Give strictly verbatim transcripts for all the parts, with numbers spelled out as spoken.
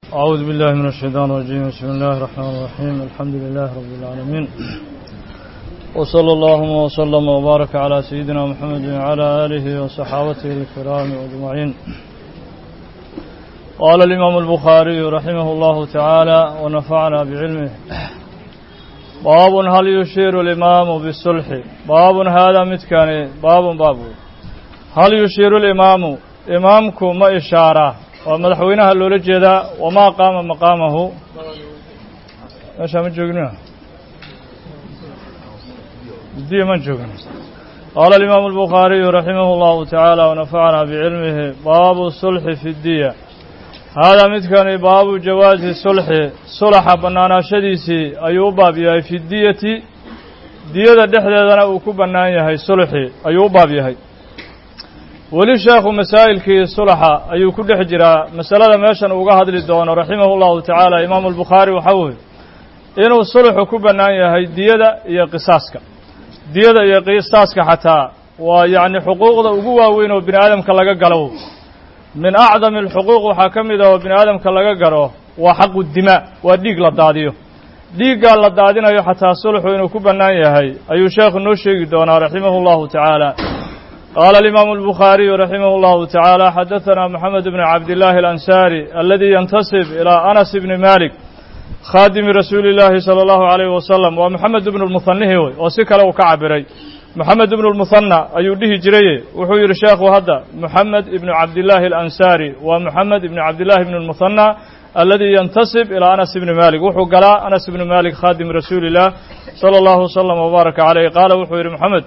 أعوذ بالله من الشيطان الرجيم. بسم الله الرحمن الرحيم. الحمد لله رب العالمين، وصلى الله وسلم وبارك على سيدنا محمد وعلى آله وصحابته الكرام أجمعين. قال الإمام البخاري رحمه الله تعالى ونفعنا بعلمه: باب هل يشير الإمام بالصلح. باب هذا متكاني باب باب هل يشير الإمام إمامكم ما إشارة ومدحوينها اللولة جدا وما قام مقامه. أشياء من جوجنا دي من جوجنا. قال الإمام البخاري رحمه الله تعالى ونفعنا بعلمه: باب الصلح في الدية. هذا متكان باب جواز الصلح. صلح بنانا شديسي أيوبا بيهي في الدية. دية دحدنا وكبنا يهي صلحي أيوبا بيهي. ولي شيخ مسائل كي صلحة أيو كل حجرة مسألة ماشان وقاهد للدوان رحمه الله تعالى إمام البخاري وحوه إنه الصلح كبنا يهي دية يا قصاصك دية يا قصاصك حتى ويعني حقوق وقوة وينه بن آدم كلاقا قالوه من أعظم الحقوق وحكم إذا وبن آدم كلاقا قالوه وحق الدماء وديق للداديو ديق للدادين أيو حتى الصلح إنه كبنا يهي أيو شيخ النوشي دونا رحمه الله تعالى. قال الإمام البخاري رحمه الله تعالى: حدثنا محمد بن عبد الله الأنساري الذي ينتسب إلى أنس بن مالك خادم رسول الله صلى الله عليه وسلم، ومحمد بن المثنى وسكله وكعبري محمد بن المثنى أيوده جريه وحير الشيخ وهذا محمد بن عبد الله الأنساري ومحمد بن عبد الله بن المثنى الذي ينتسب إلى أنس بن مالك وحو قال أنس بن مالك خادم رسول الله صلى الله وسلم وبارك عليه. قال وحير محمد: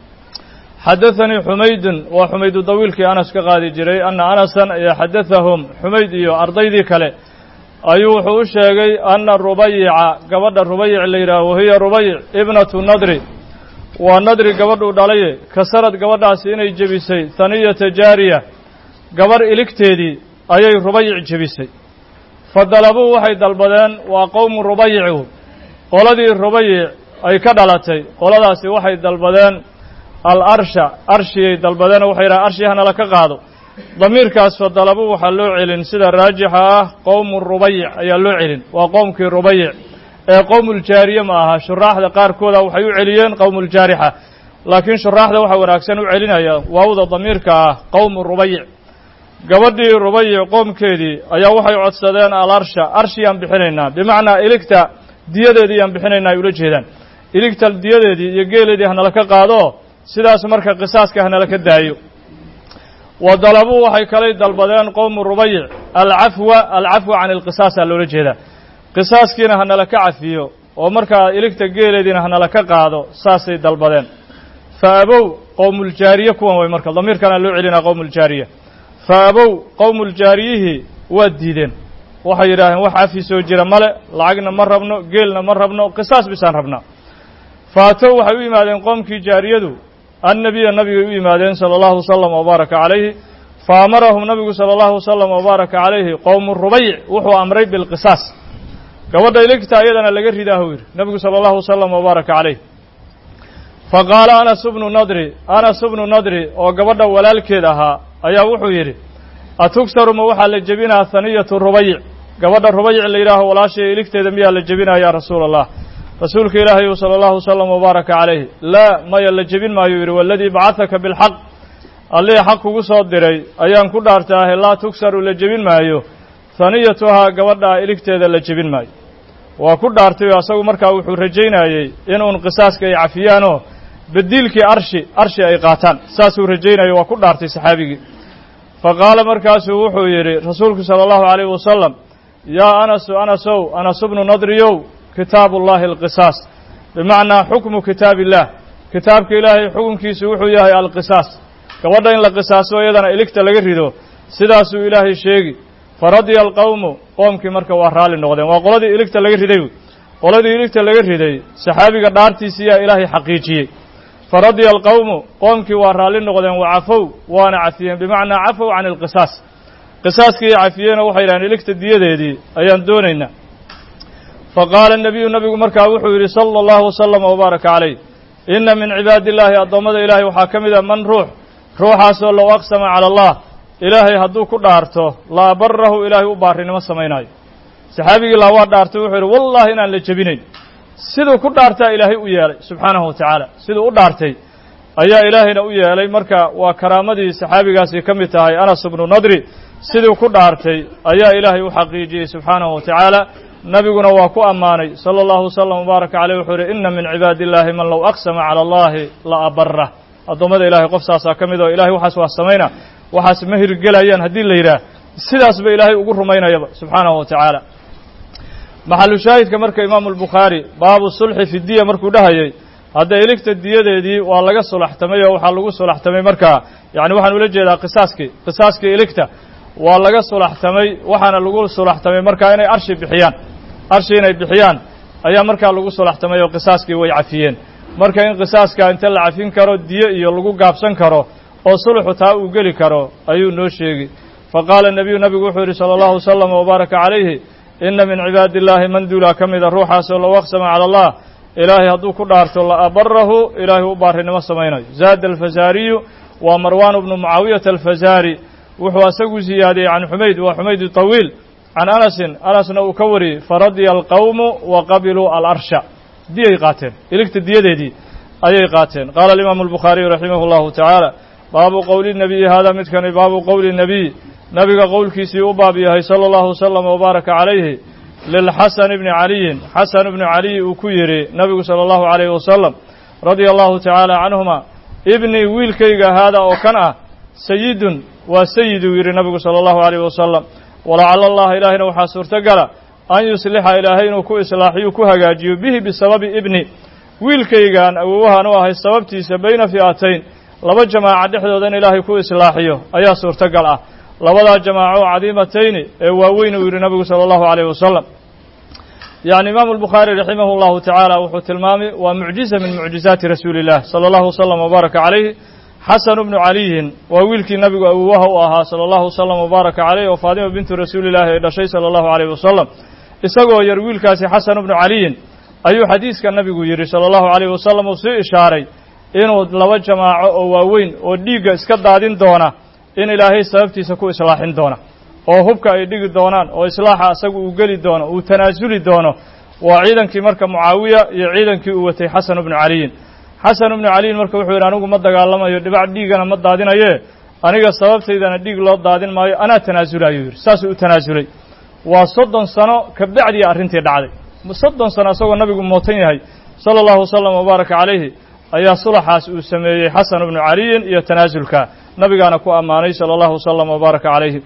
حدثني حميد وحميد طويل كي أنس كغادي جري أن أنسا يحدثهم حميد يو أرضي ذي كله أيوح وشيغي أن الربيع قبض الربيع اللي وهي ربيع ابنة النضر والنضر قبض دالي كسرت قبض عسيني جبسي ثانية جارية قبر إلكتيدي أي ربيع جبسي فضلبوا وحيد البدن وقوم الربيع قولدي الربيع أي كدلتي قولداسي وحيد البدن الأرشا أرشي دلبدان وحيرا أرشي هنا لك قادو ضمير كاس فضلبوا وحلو علن سيدا راجحة قوم الربيع أي اللو علن وقوم كي الربيع قوم الجارية معها شراح دقار كودا وحيو عليين قوم الجارحة، لكن شراح دا وحا وناكسان وعلن أي ووضا ضمير كا قوم الربيع قبدي الربيع قوم كيدي أي وحي عدسدان الأرشا أرشي ينبحنينا بمعنى إلكتا ديادة دي ينبحنينا يولجهدان إلكتا الديادة دي يقيل دي هنا لك قادو sidaas marka qisaaska hana la ka daayo. wadalabu waxay kale dalbadeen qowm rubayc al-afwa al-afwa an al-qisas loola jeeda qisaaskiina hana la ka cafiyo oo marka iligta geeleedina hana la ka qaado saasay dalbadeen. faabow qowmul jaariya kuwan way marka damirkana loo celina qowmul jaariya faabow qowmul jaariyihi waa diideen waxay yiraahdeen wax afi soo jira male lacagna ma rabno geelna ma rabno qisaas bisaan rabna. faatow waxay u yimaadeen qowmkii jaariyadu النبي النبي إيمادين صلى الله وسلم وبارك عليه فأمرهم النبي صلى الله وسلم وبارك عليه قوم الربيع وحو أمري بالقصاص كودا إليك تأيدنا لقر داهوير النبي صلى الله وسلم وبارك عليه. فقال أنس بن نضري أنس بن نضري وقبضا ولالك لها أيا وحو يري أتكسر موحى للجبينة ثانية الربيع قبضا الربيع اللي راه ولا شيء إليك تدميها للجبينة يا رسول الله. رسولك إلهي صلى الله وسلم وبارك عليه: لا ما يلجبين ما يوري والذي بعثك بالحق اللي حق صدري أيام كل أرتاه لا تكسر لجبين ما يو ثانيتها قوضا إليك تذا لجبين ما وكل أرتاه أسوي مركا وحرجينا يي إنه انقصاص كي عفيانه بديل كي أرشي أرشي أي قاتان ساسو رجينا يي وكل أرتاه صحابي. فقال مركز وحويري رسولك صلى الله عليه وسلم: يا أنس أنسو أنس بن نضريو كتاب الله القصاص بمعنى حكم كتاب الله كتابك إلهي حكم كيسو وحياه القصاص كودا إن القصاص ويدنا إليكتا لغريدو سداسو إلهي شيغي. فرضي القوم قوم كي مركا وحرال النغدين وقلدي إليكتا لغريدو قلدي إليكتا لغريدي صحابي قدارتي سيا إلهي حقيقي. فرضي القوم قوم كي وحرال النغدين وعفو وانا عفيين بمعنى عفو عن القصاص قصاص كي عفيين وحيران إليكتا ديادي دي أيان دونينا. فقال النبي النبي مركا وحوري صلى الله وسلم وبارك عليه: إن من عباد الله الضمد إلهي وحاكم إذا من روح روح أسأل الله أقسم على الله إلهي هدو كل أرته لا بره إلهي أبارين ما سميناي saxaabigii laa waa dhaartay wuxuu yidhi wallahi inaan la jebinayn siduu ku dhaartaa ilaahay u yeelay subxaanahu watacaala siduu u dhaartay ayaa ilaahayna u yeelay marka waa karaamadii saxaabigaasi ka mid tahay anas ibnu nadri siduu ku dhaartay ayaa ilaahay u xaqiijiyey subxaanahu watacaala nabiguna waa ku ammaanay sala allahu wasalam wabaaraka caleyh wuxuu yidhi inna min cibaadi illaahi man low aqsama cala allahi la abarah addoommada ilahay qof saasaa ka mid oo ilahay waxaas waa samayna waxaas ma hirgelayaan haddii la yidhaah sidaasba ilaahay ugu rumaynayaba subxaanahu watacaala maxalu shaahidka marka imaamu albukhaari baabu sulxi fi diya markuu dhahayay hadda iligta diyadeedii waa laga sulaxtamay oo waxaa lagu sulaxtamay markaa yani waxaan ula jeedaa qisaaskii qisaaskii iligta waa laga sulaxtamay waxaana lagu sulaxtamay markaa inay arshi bixiyaan arshi inay bixiyaan ayaa markaa lagu sulaxtamay oo qisaaskii way cafiyeen marka in qisaaska inta la cafin karo diyo iyo lagu gaabsan karo oo sulxu taa uu geli karo ayuu noo sheegi faqaala nebiyu nabigu wuxuu yidhi sala allahu wasalam wabaaraka calayhi inna min cibaadi illaahi man duulaa ka mida ruuxaasoo low aqsama cala allah ilaahay hadduu ku dhaarto la abarahu ilaahay u baarinimo samaynayo zaada alfazaariyu waa marwaan bnu mucaawiyata alfazaari wuxuu asagu ziyaadiyey can xumayd waa xumayd tawiil can anasin anasna uu ka wariyey faradiya alqawmu wa qabiluu alarsha diyay qaateen iligta diyadeedii ayay qaateen qaala alimaamu albukhaariyu raximah allahu tacaala baabu qowli nebiyi hada midkani baabu qowli nebiy nabiga qowlkiisii u baab yahay sala allahu wasalam wabaaraka calayhi lilxasan ibni caliyin xasan ibnu caliy uu ku yidhi nabigu sala allahu calayhi wasalam radia allahu tacaala canhuma ibnii wiilkayga haada oo kan ah sayidun waa sayiduu yidhi nabigu sala allahu calayhi wasalam walacala allaha ilaahayna waxaa suurtogala an yuslixa ilaahay inuu ku islaaxiyu ku hagaajiyo bihi bisababi ibni wiilkaygaan awowahaan u ahay sababtiisa bayna fi'atayn laba jamaaca dhexdooda in ilaahay ku islaaxiyo ayaa suurtogal ah labadaa jamaaco cadiimatayni ee waaweyn uu yidhi nabigu sala allahu calayhi wasalam yacni imaamu albukhaari raximah allahu tacaala wuxuu tilmaamay waa mucjiza min mucjizaati rasuuli illah sala allahu wasalam wabaaraka calayhi xasan bnu caliyin waa wiilkii nabigu awowaha u ahaa sala allahu wasalam wabaaraka calayh oo faadima bintu rasuulillahi ay dhashay sala allahu calayhi wasalam isagoo yar wiilkaasi xasan bnu caliyin ayuu xadiiska nabigu yidhi sala allahu calayhi wasalam uu sii ishaaray inuu laba jamaaco oo waaweyn oo dhiigga iska daadin doona in ilaahay sababtiisa ku islaaxin doona oo hubka ay dhigi doonaan oo islaaxa asagu uu geli doono uu tanaasuli doono waa ciidankii marka mucaawiya iyo ciidankii uu watay xasan bnu caliyin xasan ibnu caliyin marka wuxuu yidhi anigu ma dagaalamayo dhibac dhiigana ma daadinaye aniga sababtaydana dhiig loo daadin maayo anaa tanaasulaayuu yidhi saasuu u tanaasulay waa soddon sano ka bacdiya arrintii dhacday soddon sano isagoo nabigu mootan yahay sala allahu wasalam wabaaraka calayhi ayaa sulaxaas uu sameeyey xasan ibnu caliyin iyo tanaasulka nabigaana ku ammaanay sala allahu wasalam wabaaraka calayhi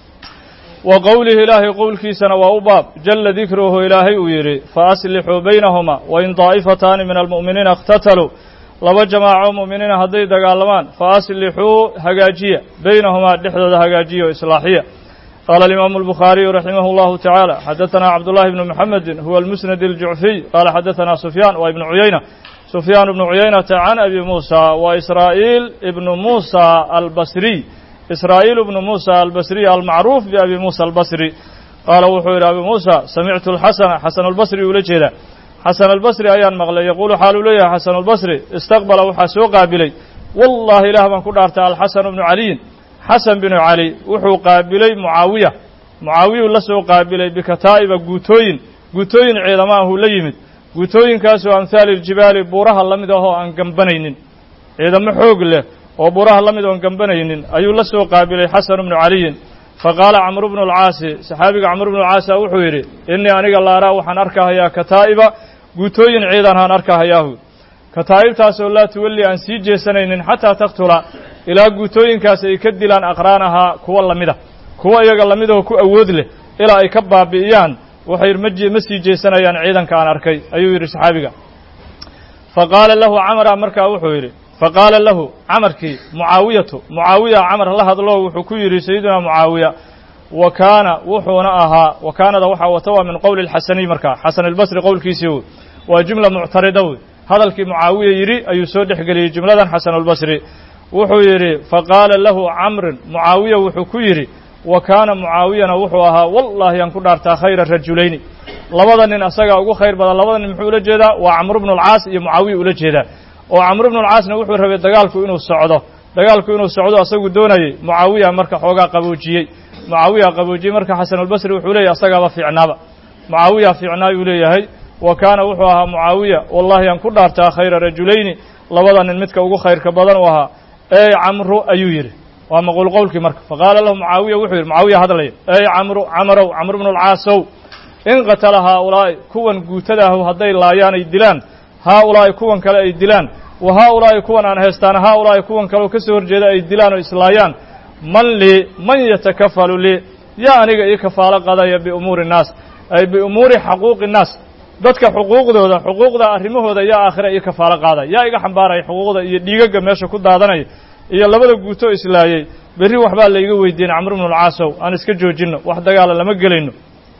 wa qowlihi ilaahay qowlkiisana waa u baab jalla dikruhu ilaahay uu yidhi fa aslixuu baynahuma wain daa'ifataani min almu'miniina ikhtataluu laba jamaaco mu'miniina hadday dagaalamaan fa aslixuu hagaajiya baynahumaa dhexdooda hagaajiya o islaaxiya qaala alimaamu albukhaariyu raximah allahu tacaala xadatanaa cabdullahi bnu muxamedin huwa almusnad aljucfiy qaala xadatanaa sufyaan waa ibnu cuyayna sufyaan ibnu cuyaynata can abi muusa wa israa'iil ibnu muusa albasriy israa'iil ibnu muusa albasriy almacruuf biabi muusa albasri qaala wuxuu yidhi abi muusa samictu alxasana xasan albasri ula jeeda xasan albasri ayaan maqlay yaquulu xaaluu leeyahay xasan albasri istaqbala waxaa soo qaabilay wallahi ilaah baan ku dhaartay alxasan bnu caliyin xasan binu cali wuxuu qaabilay mucaawiya mucaawiyuu la soo qaabilay bikataa'iba guutooyin guutooyin ciidama ahuu la yimid guutooyinkaasoo amhaali iljibaali buuraha la mid ahoo aan gambanaynin ciidamo xoog leh oo buuraha la mid oon gambanaynin ayuu la soo qaabilay xasan bnu caliyin faqaala camru bnu alcaasi saxaabiga camru bnu alcaasa wuxuu yidhi innii aniga laaraa waxaan arkahayaa kataa'iba guutooyin ciidanhaan arkahayaahu kataa'ibtaasoo laa tuwalli aan sii jeesanaynin xataa taktula ilaa guutooyinkaas ay ka dilaan aqraanahaa kuwa lamida kuwa iyaga lamidahoo ku awood leh ilaa ay ka baabi'iyaan waxay ma sii jeesanayaan ciidanka aan arkay ayuu yidhi saxaabiga faqaala lahu camara markaa wuxuu yidhi faqaala lahu camarkii mucaawiyatu mucaawiya camar la hadlo wuxuu ku yidhi sayidunaa mucaawiya wa kaana wuxuuna ahaa wa kaanada waxaa wata waa min qowli alxasaniy markaa xasan albasri qowlkiisii wey waa jumla muctarida wey hadalkii mucaawiya yidhi ayuu soo dhex geliyey jumladan xasan albasri wuxuu yidhi faqaala lahu camrin mucaawiya wuxuu ku yidhi wa kaana mucaawiyana wuxuu ahaa wallaahi aan ku dhaartaa khayra rajulayni labada nin asagaa ugu khayr badan labada nin muxuu ula jeedaa waa camru bnu alcaas iyo mucaawiya ula jeedaa oo camru bnu alcaasna wuxuu rabay dagaalku inuu socdo dagaalku inuu socdo asagu doonayey mucaawiya marka xoogaa qaboojiyey mucaawiya qaboojiyey marka xasan albasri wuxuu leeyahy asagaaba fiicnaaba معاوية في عناي وليهي وكان وحوها معاوية والله أن كدارتا خير رجلين لبدا المتك وغو خير كبدن وها أي عمرو أيوير وما قول قولك مرك فقال له معاوية وحير معاوية هذا لي أي عمرو عمرو عمرو بن العاصو إن قتل هؤلاء كون قتله هذي لايان الدلان هؤلاء كون كلا الدلان وهؤلاء كون عن هستان هؤلاء كون كلا كسر جدا الدلان وإسلايان من لي من يتكفل لي يعني كفالة قضايا بأمور الناس أي بأمور حقوق الناس dadka xuquuqdooda xuquuqda arrimahooda yaa aakhira iyo kafaalo qaada yaa iga xambaaray xuquuqda iyo dhiigaga meesha ku daadanay iyo labada guuto islaayay bari waxba la iga weydiin Amr ibn al-Aasow aan iska joojino wax dagaal lama galayno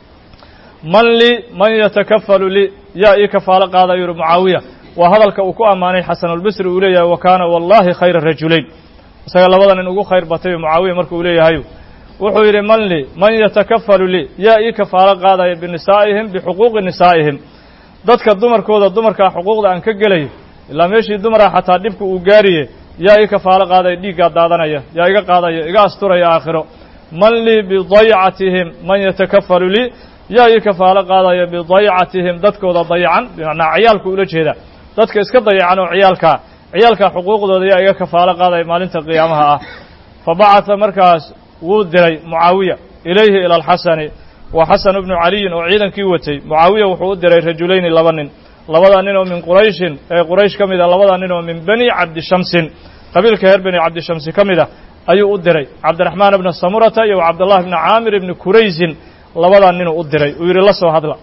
man li man yatakaffalu li yaa ii kafaalo qaada yuru Muawiya wa hadalka uu ku amaanay Hasan al-Basri uu leeyahay wa kana wallahi khayra rajulayn isaga labadan in ugu khayr batay Muawiya markuu uu leeyahay wuxuu yiri man li man yatakaffalu li yaa ii kafaalo qaadaya binisaa'ihim bihuquuqi nisaa'ihim dadka dumarkooda dumarka xuquuqda aan ka galay ilaa meeshii dumara xataa dibku uu gaariye yaa ii kafaalo qaaday dhiiga daadanaya yaa iga qaadaya iga asturaya aakhiro man li bi day'atihim man yatakaffalu li yaa ii kafaalo qaadaya bi day'atihim dadkooda dayacan bimacnaa ciyaalku ula jeeda dadka iska dayacan oo ciyaalka ciyaalka xuquuqdooda yaa iga kafaalo qaaday maalinta qiyaamaha ah fabacatha markaas wuu diray Muawiya ilayhi ila al-Hasan وحسن بن علي وعيدا كيوتي معاوية وحود دري رجلين لبنين لبنين من قريش قريش كمدا لبنين من بني عبد الشمس قبيل كهر بني عبد الشمس كمدا أي أدري عبد الرحمن بن السمرة وعبد الله بن عامر بن كريز لبنين أدري ويري الله سو هذا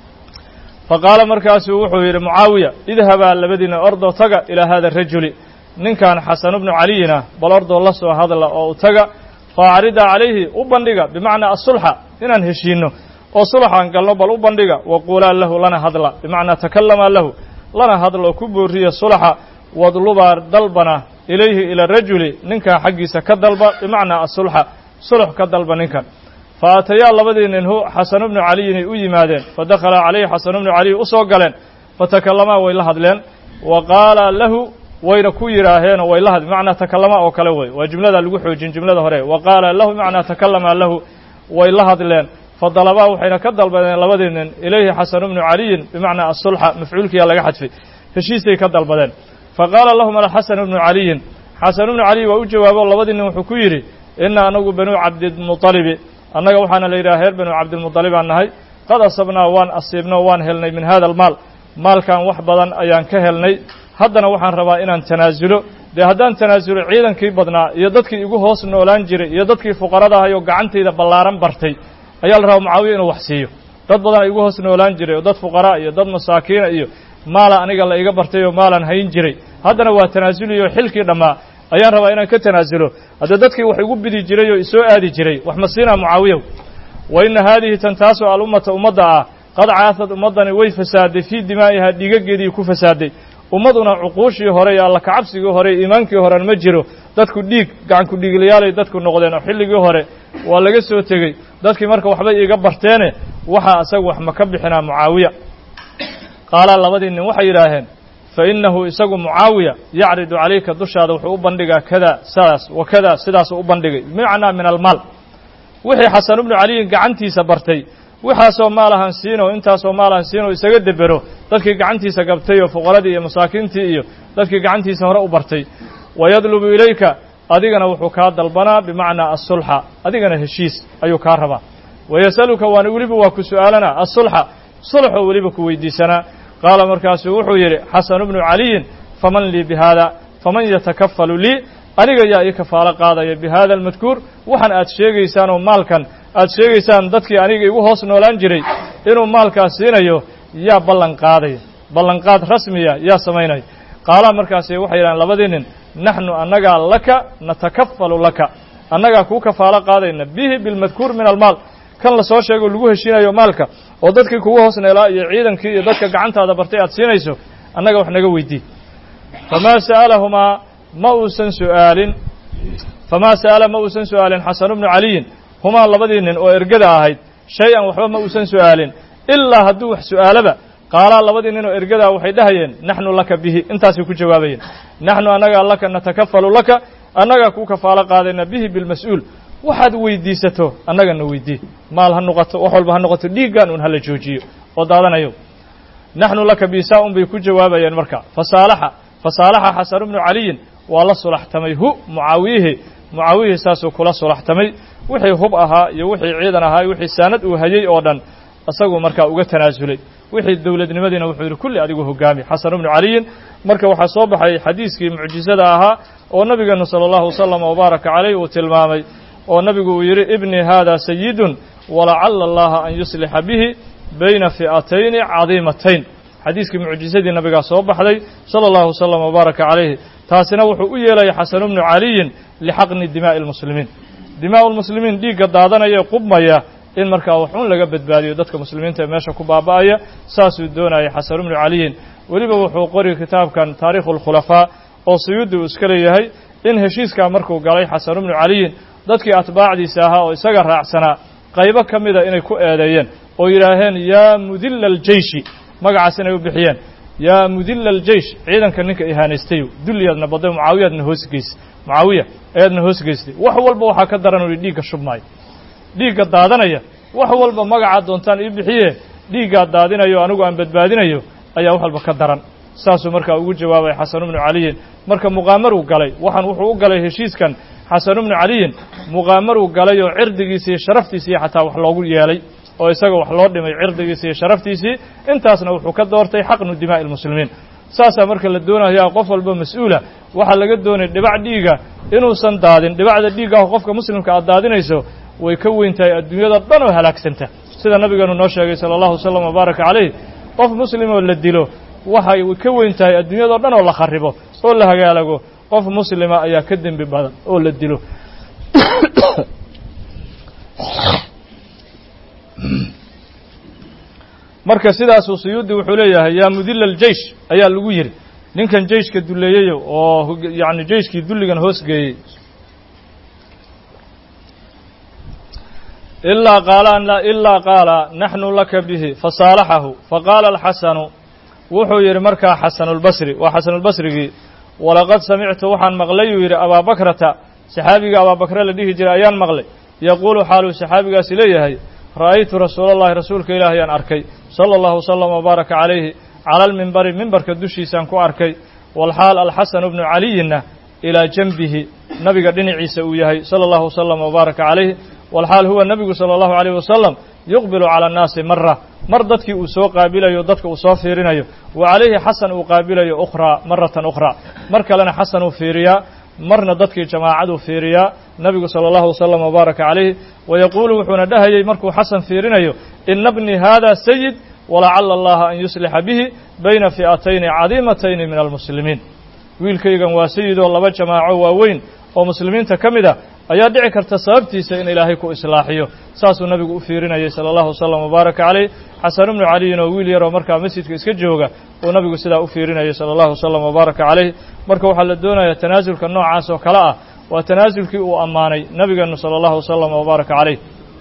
فقال مركز وحوير معاوية اذهب لبدين أرض وتقى إلى هذا الرجل نين كان حسن بن علينا بل أرض الله سو هذا أو تقى فعرض عليه أبندق بمعنى الصلح إن هشينه وصلح عن قلب الأبندق وقول له لنا هذلا بمعنى تكلم له لنا هذلا كبري الصلح وضلب دلبنا إليه إلى الرجل ننك حقي سكدلب بمعنى الصلح صلح كدلب ننك فأتيا لبدين إنه حسن بن علي أي مادين فدخل عليه حسن بن علي أسوقلن فتكلم وإلى هذلين وقال له وين كويرا هنا وإلى هذا معنى تكلم أو كلوي وجملة الوحوج جملة هري وقال له معنى تكلم له وإلى هذلين فضلبه حين كدل بين لبدين إليه حسن بن علي بمعنى الصلح مفعول كي لا حد فيه فشيسي كدل بدن فقال لهم الحسن بن علي حسن بن علي وجواب لبدين وحكيري إن أنا بنو عبد المطلب أنا وحنا ليراهير بنو عبد المطلب عنهاي قد أصبنا وان أصيبنا وان هلني من هذا المال مال كان وحبا أيان كهلني haddana waxaan rabaa inaan tanaasulo de haddaan tanaasulo ciidankii badnaa iyo dadkii igu hoos noolaan jiray iyo dadkii fuqarada ahaa oo gacantayda ballaaran bartay ayaa la rabaa Muawiya inuu wax siiyo dad badan igu hoos noolaan jiray oo dad fuqara iyo dad masaakiin iyo maala aniga la iga bartay oo maalan hayn jiray haddana waa tanaasuliyo xilkii dhamaa ayaan rabaa inaan ka tanaasulo hadda dadkii wax igu bidi jiray oo isoo aadi jiray wax ma siinaa Muawiya wa inna hadhihi tantaasu al-ummata ummadda qad caafad ummadani way fasaaday fi dimaa'iha dhigageedii ku fasaaday ummaduna cuquushii hore iyo alla kacabsigii hore iimaankii hore ma jiro dadku dhiig gacan ku dhiigliyaalay dadku noqdeen oo xilligii hore waa laga soo tagay dadkii marka waxba iga barteen waxa asagu wax ma ka bixinaa Muawiya qaala labadii nin waxay yiraahdeen fa innahu isagu Muawiya yacridu calayka dushaada wuxuu u bandhigaa kada saas wa kada sidaas u bandhigay macna min al-mal wixii Hasan ibn Ali gacantiisa bartay waxaasoo maalahan siino intaasoo maalahan siino isaga debero dadkii gacantiisa gabtay oo fuqaradii iyo masaakiintii iyo dadkii gacantiisa hore u bartay wayadlubu ilayka adigana wuxuu ka dalbanaa bimaana as-sulha adigana heshiis ayuu ka rabaa wayasaluka waan waliba waa ku su'aalana as-sulha sulhu waliba ku weydiisana qaala markaasuu wuxuu yiri Hasan ibn Ali faman li bihada faman yatakaffalu li aniga yaa ii kafaalo qaadaya bihada al-madkuur waxan aad sheegaysaan oo maalkan aad sheegaysaan dadkii aniga igu hoos noolaan jiray inuu maalkaas siinayo yaa ballan qaaday ballan qaad rasmiya yaa sameynay qaala markaas waxay yiraahdeen labadii nin nahnu annaga laka natakaffalu laka annaga ku kafaalo qaadayna bihi bil madkuur min al maal kan la soo sheego lagu heshiinayo maalka oo dadkii kugu hoos neelaa iyo ciidankii iyo dadka gacantaada bartay aad siinayso annaga wax naga weydii fama sa'alahuma ma uusan su'aalin fama sa'ala ma uusan su'aalin Hasan ibn Ali huma labadii nin oo ergada ahayd shay-an waxba ma uusan su'aalin ilaa hadduu wax su'aalaba qaala labadii nin oo ergada waxay dhahayeen nahnu laka bihi intaas ku jawaabayeen nahnu anaga laka natakaffalu laka anaga ku kafaala qaadayna bihi bil mas'uul waxaad weydiisato annagana weydii maal ha noqoto wax walba ha noqoto dhiiggan un hala joojiyo oo daadanayo naxnu laka bisaa'un bay ku jawaabayeen marka fasaalaxa fasaalaxa xasan ibnu caliyin waa la sulaxtamay hu mucaawiyihi mucaawiyihi saasuu kula sulaxtamay wixii hub ahaa iyo wixii ciidan ahaa iyo wixii saanad uu hayay oo dhan isaguu markaa uga tanaasulay wixii dowladnimadiina wuxuu yidhi kulli adigu hogaami xasan ibnu caliyin marka waxaa soo baxay xadiiskii mucjizada ahaa oo nabigeenu sala allahu wasalam wabaaraka calayh uu tilmaamay oo nabigu uu yidhi ibni haada sayidun walacala allaha an yuslixa bihi bayna fi'atayni cadiimatayn xadiiskii mucjizadii nabigaa soo baxday sala allahu wasalam wabaaraka calayhi taasina wuxuu u yeelaya xasan ibnu caliyin lixaqni dimaa'i lmuslimiin dimaa'u lmuslimiin dhiigga daadanaya qubmaya in markaa wax un laga badbaadiyo dadka muslimiinta ee meesha ku baaba'aya saasuu doonayay xasan ibnu caliyin weliba wuxuu qori kitaabkan taariikhu lkhulafaa oo suyuudi uu iska leeyahay in heshiiskaa markuu galay xasan ibnu caliyin dadkii atbaacdiisa ahaa oo isaga raacsanaa qaybo ka mida inay ku eedeeyeen oo yidhaaheen yaa mudilla aljeyshi magacaas inay u bixiyeen yaa mudilla aljeysh ciidanka ninka ihaanaystayo dulliyaadna badday mucaawiyaadna hoosgeys mucaawiya ayaadna hoosgeystay wax walba waxaa ka daran ui dhiigga shubmaayo dhiigga daadanaya wax walba magacaad doontaan ii bixiye dhiiggaa daadinayo anigu aan badbaadinayo ayaa wax walba ka daran saasuu markaa ugu jawaabay xasan ibnu caliyin marka muqaamaruu galay waxaan wuxuu u galay heshiiskan xasan ibnu caliyin muqaamaruu galay oo cirdigiisii iyo sharaftiisii xataa wax loogu yeelay oo isaga wax loo dhimay cirdigiisii iyo sharaftiisii intaasna wuxuu ka doortay xaqnu dimaa'i lmuslimiin saasaa marka la doonayaa qof walba mas-uula waxaa laga doonaya dhibac dhiiga inuusan daadin dhibacda dhiiggaah qofka muslimka aad daadinayso way ka weyn tahay adduunyada dhan oo halaagsanta sida nabigeenu noo sheegay sala allahu wasalam wabaaraka calayh qof muslimoo la dilo waxay ka weyn tahay adduunyadao dhan oo la kharibo oo la hagaalago qof muslima ayaa ka dembi badan oo la dilo marka sidaasuu suyuudi wuxuu leeyahay yaa mudilla aljeysh ayaa lagu yidhi ninkan jeyshka dulleeyeyo oo yacni jeyshkii dulligan hoosgeeyey ilaa qaala ilaa qaala naxnu laka bihi fasaalaxahu faqaala alxasanu wuxuu yidhi markaa xasanulbasri waa xasanulbasrigii walaqad samictu waxaan maqlay uu yidhi abaabakrata saxaabiga abaabakre la dhihi jiray ayaan maqlay yaquulu xaaluu saxaabigaasi leeyahay ra'aytu rasuula allahi rasuulka ilaahay aan arkay sala allahu wasalam wabaaraka calayhi cala almimbari mimbarka dushiisaan ku arkay walxaal alxasanu bnu caliyinna ilaa janbihi nabiga dhinaciisa uu yahay sala allahu wasalam wabaaraka calayhi walxaal huwa nebigu sala allahu calayh wasalam yuqbilu cala annaasi mara mar dadkii uu soo qaabilayo dadka uu soo fiirinayo wa calayhi xasan uu qaabilayo ukhraa maratan ukhraa mar kalena xasan uu fiiriyaa marna dadkii jamaacaduu fiiriyaa nebigu sala allahu wasalam wabaaraka calayhi wayaquulu wuxuuna dhahayey markuu xasan fiirinayo ina bni haada sayid walacala allaha an yuslixa bihi bayna fi'atayni cadiimatayni min almuslimiin wiilkaygan waa sayidoo laba jamaaco waaweyn oo muslimiinta ka mid a ayaa dhici karta sababtiisa in ilaahay ku islaaxiyo saasuu nabigu u fiirinayay sala allahu wasalam wabaaraka calayh xasan ibnu caliyin oo wiil yaroo markaa masjidka iska jooga uu nabigu sidaa u fiirinayay sala allahu wasalam wabaaraka calayh marka waxaa la doonayaa tanaasulka noocaas oo kale ah waa tanaasulkii uu ammaanay nabigeenu sala allahu wasalam wabaaraka calayh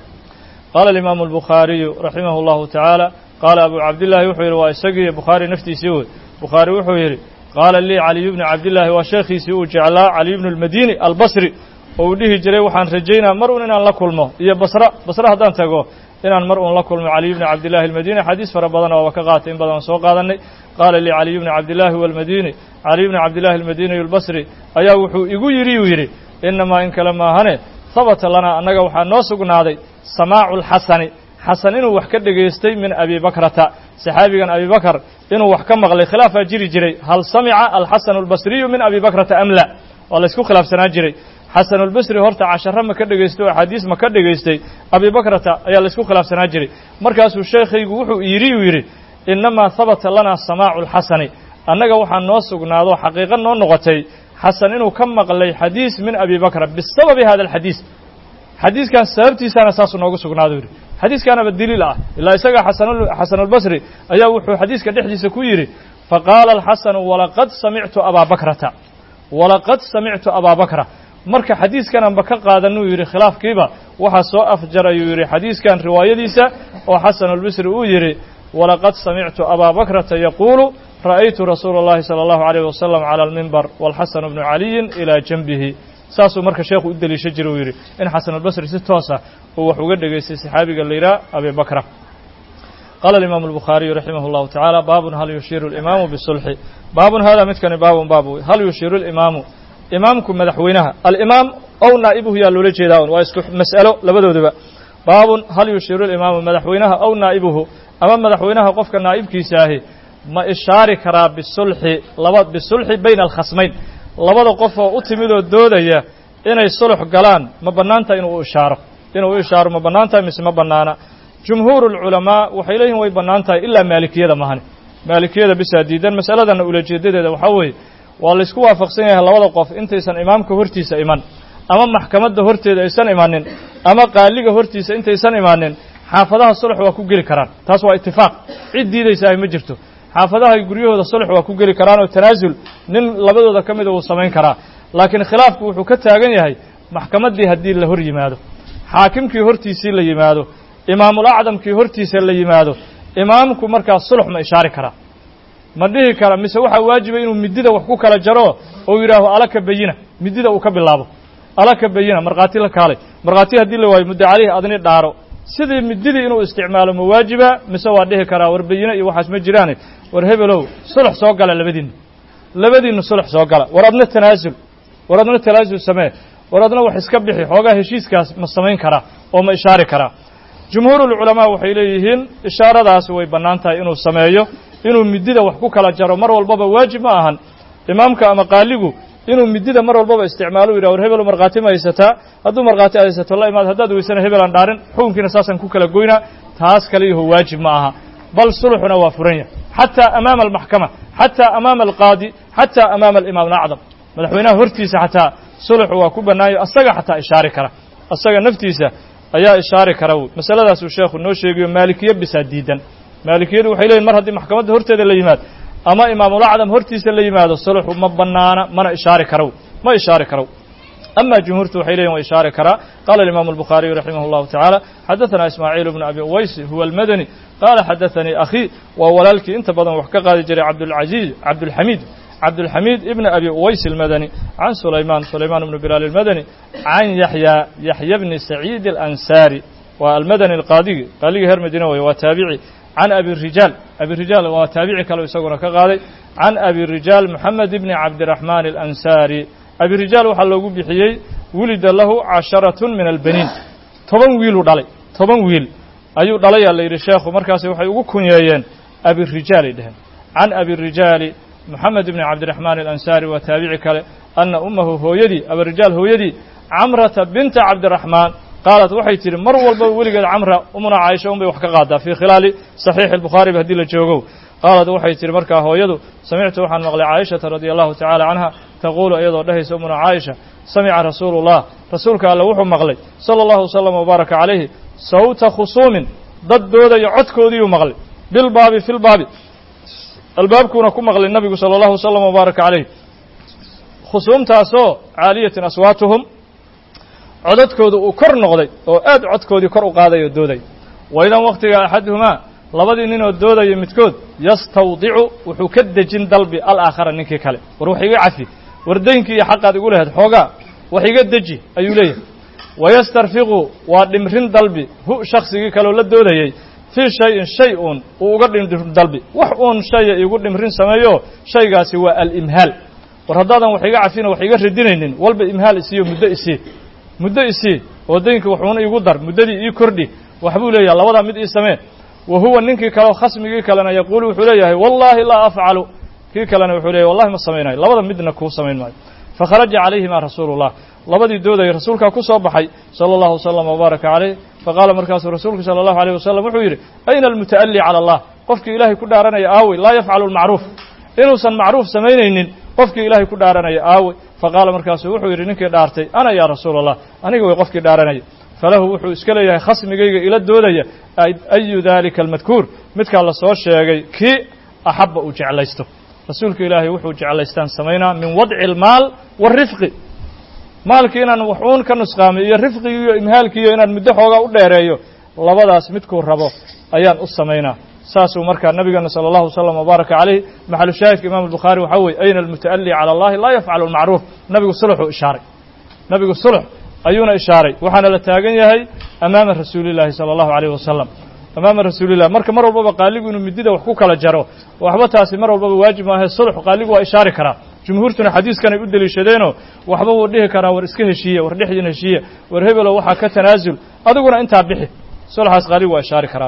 qaala alimaamu albukhaariyu raximahu allahu tacaala qaala abu cabdillaahi wuxuu yidhi waa isagii bukhaari naftiisii wey bukhaari wuxuu yidhi qaala lii caliyu bnu cabdillaahi waa sheekhiisii uu jeclaa caliyu bnu lmadini albasri oo uu dhihi jiray waxaan rajaynaa mar un inaan la kulmo iyo basra basre haddaan tago inaan mar un la kulmo caliy bni cabdillahi almadini xadiis fara badan ooba ka qaatay in badan soo qaadanay qaala lii caliyu bni cabdillaahi walmadini caliy bni cabdillahi almadini albasri ayaa wuxuu igu yidhi uu yidhi inamaa in kale maahane habata lanaa annaga waxaa noo sugnaaday samaacu lxasani xasan inuu wax ka dhegaystay min abi bakrata saxaabigan abi bakr inuu wax ka maqlay khilaafaa jiri jiray hal samica alxasanu albasriyu min abi bakrata am la waa la isku khilaafsanaa jiray xasanulbasri horta cashare ma ka dhegaystay oo axaadiis ma ka dhegaystay abi bakrata ayaa la isku khilaafsanaa jiray markaasuu sheekhaygu wuxuu yidhi uu yidhi inamaa habata lanaa samaacu lxasani annaga waxaa noo sugnaado xaqiiqo noo noqotay xasan inuu ka maqlay xadiis min abi bakra bisababi hada alxadiis xadiiskan sababtiisaana saasuu noogu sugnaado yidhi xadiiskaanaba daliil ah ilaa isaga xasanulbasri ayaa wuxuu xadiiska dhexdiisa ku yidhi faqaala alxasanu walaqad samictu abaa bakrata walaqad samictu abaa bakra marka xadiiskananba ka qaadanuu yidhi khilaafkiiba waxaa soo afjarayuu yidhi xadiiskan riwaayadiisa oo xasanulbasri uu yidhi walaqad samictu abaa bakrata yaquulu ra'aytu rasuula اllahi salى allahu عalayh wasalam calى almimbar walxasanu bnu caliyin ilaa janbihi saasuu marka sheekhu u deliisha jira uu yidhi in xasan albasri si toosa uu wax uga dhegaystay saxaabiga la yidhaha abi bakra qaala alimaamu albukhaariyu raximah llahu tacaala baabun hal yushiiru alimaamu bisulxi baabun hada midkani baabun baab wey hal yushiiru alimaamu imaamku madaxweynaha alimaam ow naa'ibuhu yaa loola jeedaa un waa isku mas'alo labadooduba baabun hal yushiiru alimaamu madaxweynaha ow naa'ibuhu ama madaxweynaha qofka naa'ibkiisa ahi ma ishaari karaa bisulxi laba bisulxi bayna alkhasmayn labada qof oo u timid oo doodaya inay sulx galaan ma bannaantahay inuu u ishaaro inuu u ishaaro ma bannaan tahay mise ma bannaana jumhuuru alculamaa waxay leeyihin way bannaan tahay ilaa maalikiyada mahane maalikiyada bisaa diidan mas'aladana ulajeedadeeda waxaa weeye waa laysku waafaqsan yahay labada qof intaysan imaamka hortiisa iman ama maxkamadda horteeda aysan imanin ama qaaliga hortiisa intaysan imanin xaafadaha sulx waa ku geli karaan taas waa itifaaq cid diidaysaah ma jirto xaafadaha guryahooda sulx waa ku geli karaan oo tanaasul nin labadooda ka mida wuu samayn karaa laakiin khilaafku wuxuu ka taagan yahay maxkamaddii haddii la hor yimaado xaakimkii hortiisii la yimaado imaamul acdamkii hortiisa la yimaado imaamku markaas sulx ma ishaari karaa ma dhihi kara mise waxaa waajiba inuu midida wax ku kala jaro oo yidhaaho alaka bayina midida uu ka bilaabo alaka bayina markhaati la kaalay markhaati haddii la waayo muddo caleyhi adni dhaaro sidii mididii inuu isticmaalo ma waajiba mise waa dhihi karaa war bayine iyo waxaas ma jiraane war hebelow sulx soo gala labadiinna labadiinna sulx soo gala war adna tanaasul war adna tanaasul samee war adna wax iska bixi xoogaa heshiiskaas ma samayn karaa oo ma ishaari karaa jumhuurulculamaa waxay leeyihiin ishaaradaas way bannaan tahay inuu sameeyo inuu midida wax ku kala jaro mar walbaba waajib ma ahan imaamka ama qaaligu inuu midida mar walbaba isticmaalo u yidhah war hebelo markhaati ma haysataa hadduu markhaati haysato la imaad haddaad weysana hebel aan dhaarin xukunkiina saasaan ku kala goynaa taas kaliyaho waajib ma aha bal sulxuna waa furan yahay xataa amaama almaxkama xataa amaama alqaadi xataa amaama alimaam alacdam madaxweynaha hortiisa xataa sulxu waa ku bannaayo asaga xataa ishaari kara asaga naftiisa ayaa ishaari kara wy masaladaasuu sheekhu noo sheegayo maalikiye bisaa diidan maalikiyadu waxay leeyihin mar haddii maxkamadda horteeda la yimaado ama imaamulacdam hortiisa la yimaado sulxu ma bannaana mana ishaari karow ma ishaari karow ama jumhuurtu waxay leeyihin wa ishaari karaa qaala alimaamu albukhaariyu raximah llahu tacaala xadaثana ismaaciil bnu abi uwaysi huwa almadani qaala xadaثanii akhii waa walaalkii inta badan wax ka qaadi jiray cabdulcaziiz cabdulxamiid cabdulxamiid ibn abi uways almadani can sulaymaan sulaymaan ibnu bilaal almadani can yaxya yaxya bni saciid alansaari waa almadani alqaadigi qaaligii reer madiina weye waa taabici can abi rijaal abi rijaal waa taabici kale isaguna ka qaaday can abi rijaal moxamed ibni cabdiraxmaan alansaari abi rijaal waxaa loogu bixiyey wulida lahu casharatun min albaniin toban wiiluu dhalay toban wiil ayuu dhalayaa la yidhi sheekhu markaasi waxay ugu kunyeeyeen abi rijaalay dheheen can abi rijaali moxamed ibni cabdiraxmaan alansaari waa taabici kale anna ummahu hooyadii abirijaal hooyadii camrata binta cabdiraxmaan qaalat waxay tidhi mar walba weligeed camra umuna caaisha un bay wax ka qaadaa fii khilaali saxiixi albukhaariba haddii la joogo qaalat waxay tidhi markaa hooyadu samictu waxaan maqlay caaishata radia allahu tacaala canha taquulu iyadoo dhehaysa umuna caaisha samica rasuulu ullah rasuulka alle wuxuu maqlay sala allahu wasalam wabaaraka calayhi sawta khusuumin dad doodaya codkoodiiyuu maqlay bilbaabi fi lbaabi albaabkuuna ku maqlay nabigu sala allahu wasalam wabaaraka calayh khusuumtaasoo caaliyatin aswaatuhum codadkooda uu kor noqday oo aad codkoodii kor u qaaday oo dooday waidan wakhtiga axaduhumaa labadii ninoo doodaya midkood yastawdicu wuxuu ka dejin dalbi alaakhara ninkii kale war wax iga cafi war daynkii iyo xaqaad igu lahayd xoogaa wax iga deji ayuu leeyahay wayastarfiqu waa dhimrin dalbi hu shaksigii kaleoo la doodayey fii shayin shay uun uu uga dhimrin dalbi wax uun shaya igu dhimrin sameeyo shaygaasi waa alimhaal war haddaadan wax iga cafina wax iga radinaynin walba imhaal isiiyo muddo isii muddo isii oo daynka waxuuna iigu dar muddadii ii kordhi waxbuu leeyahay labadaa mid ii samee wa huwa ninkii kaleo khasmigii kalena yaquulu wuxuu leeyahay wallaahi laa afcalu kii kalena wuxuu leeyahay wallahi ma samaynayo labada midna kuu samayn maayo fakharaja calayhima rasuulullah labadii doodayay rasuulkaa ku soo baxay sala allahu wasalam wabaaraka calayh faqaala markaasuu rasuulku sala allahu alayh wasalam wuxuu yidhi ayna almuta'alli cala allah qofkii ilaahay ku dhaaranaya aawey laa yafcalu almacruuf inuusan macruuf samaynaynin qofkii ilaahay ku dhaaranaya aawey faqaala markaasuu wuxuu yidhi ninkii dhaartay ana yaa rasuula allah aniga way qofkii dhaaranaya falahu wuxuu iska leeyahay khasmigayga ila doodaya ayu dalika almadkuur midkaa la soo sheegay kii axabba uu jeclaysto rasuulka ilaahay wuxuu jeclaystaan samaynaa min wadci almaal waarifqi maalkii inaan waxuun ka nusqaamiyo iyo rifqigii iyo imhaalkiiyo inaan muddo xoogaa u dheereeyo labadaas midkuu rabo ayaan u samaynaa saasuu markaa nabigeena sala allahu wasalam wabaaraka calayh maxalu shaahidka imam albukhaari waxaa weye ayna almuta'alli cala allahi laa yafcalu almacruuf nabigu sulxuu ishaaray nabigu sulx ayuuna ishaaray waxaana la taagan yahay amaama rasuulillahi sala allahu calayh wasalam amaama rasuulillahi marka mar walbaba qaaligu inuu midida wax ku kala jaro waxba taasi mar walbaba waajib maahe sulx qaaligu waa ishaari karaa jumhuurtuna xadiiskanay u deliishadeenoo waxba wuu dhihi karaa war iska heshiiye war dhexdiin heshiiye war hebelo waxaa ka tanaasul adiguna intaa bixi sulxaas qaaligu waa ishaari karaa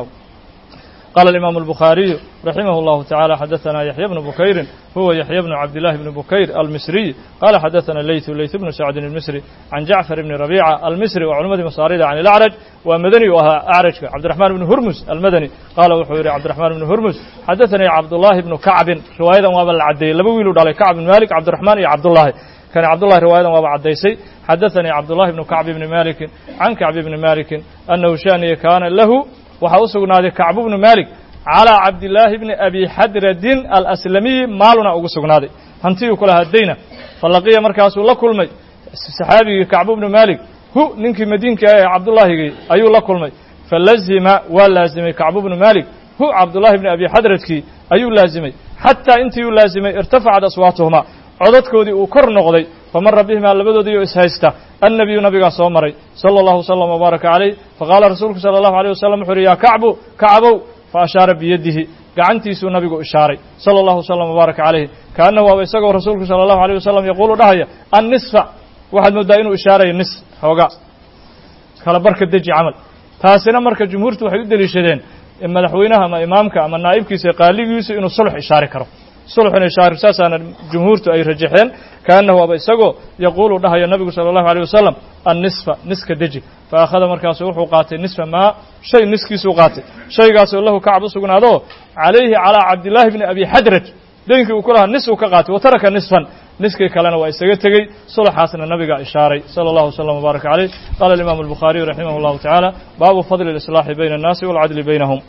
قال الإمام البخاري رحمه الله تعالى حدثنا يحيى بن بكير هو يحيى بن عبد الله بن بكير المصري قال حدثنا الليث الليث بن سعد المصري عن جعفر بن ربيعة المصري وعلمة مصاريد عن الأعرج ومدني وها أعرج عبد الرحمن بن هرمز المدني قال وحوري عبد الرحمن بن هرمز حدثني عبد الله بن كعب رواية وابا العدي لبويلو على كعب بن مالك عبد الرحمن يا عبد الله كان عبد الله رواية وابا عديسي حدثني عبد الله بن كعب بن مالك عن كعب بن مالك أنه شاني كان له waxaa u sugnaaday kacbu bnu malik calىa cabdillaahi bni abi xadradin alaslamiyi maaluna ugu sugnaaday hantiyuu ku lahaa dayna falaqiya markaasuu la kulmay saxaabigii kacbu bnu malik hu ninkii madiinka ee cabdullaahigii ayuu la kulmay falazima waa laazimay kacbu bnu malik hu cabdullahi bni abi xadradkii ayuu laazimay xataa intii uu laazimay irtafacad aswaatuhuma codadkoodii uu kor noqday famara bihimaa labadoodii oo ishaysta annabiyu nabigaa soo maray sala allahu wasalam wabaaraka calayh faqaala rasuulku sala allahu alayh wasalam wuxu uhi yaa kacbu kacbow fa ashaara biyadihi gacantiisuu nabigu ishaaray sala allahu wasalam wabaaraka calayh kaannahu waaba isagoo rasuulku sala allahu alayh wasalam yaquulu dhahaya annisfa waxaad mooddaa inuu ishaarayo nis xoogaa kala barka deji camal taasina marka jumhuurtu waxay u deliishadeen madaxweynaha ama imaamka ama naa'ibkiisa qaaligiisu inuu sulx ishaari karo sulxun ishaari saasaana jumhuurtu ay rajaxeen kaannahu waaba isagoo yaquulu dhahayo nabigu sala allahu alayh wasalam annisfa niska deji fa akhada markaasu wuxuu qaatay nisfa maa shay niskiisuu qaatay shaygaasoo lahu kacab u sugnaadoo calayhi calaa cabdillaahi bni abi xadraj daynkii uu ku lahaa nis uu ka qaatay wa taraka nisfan niskii kalena waa isaga tegey sulxaasna nabigaa ishaaray sala allahu wasalam wabaaraka calayh qaala alimaamu albukhaariyu raximah allahu tacaala baabu fadli lislaaxi bayna annaasi waalcadli baynahum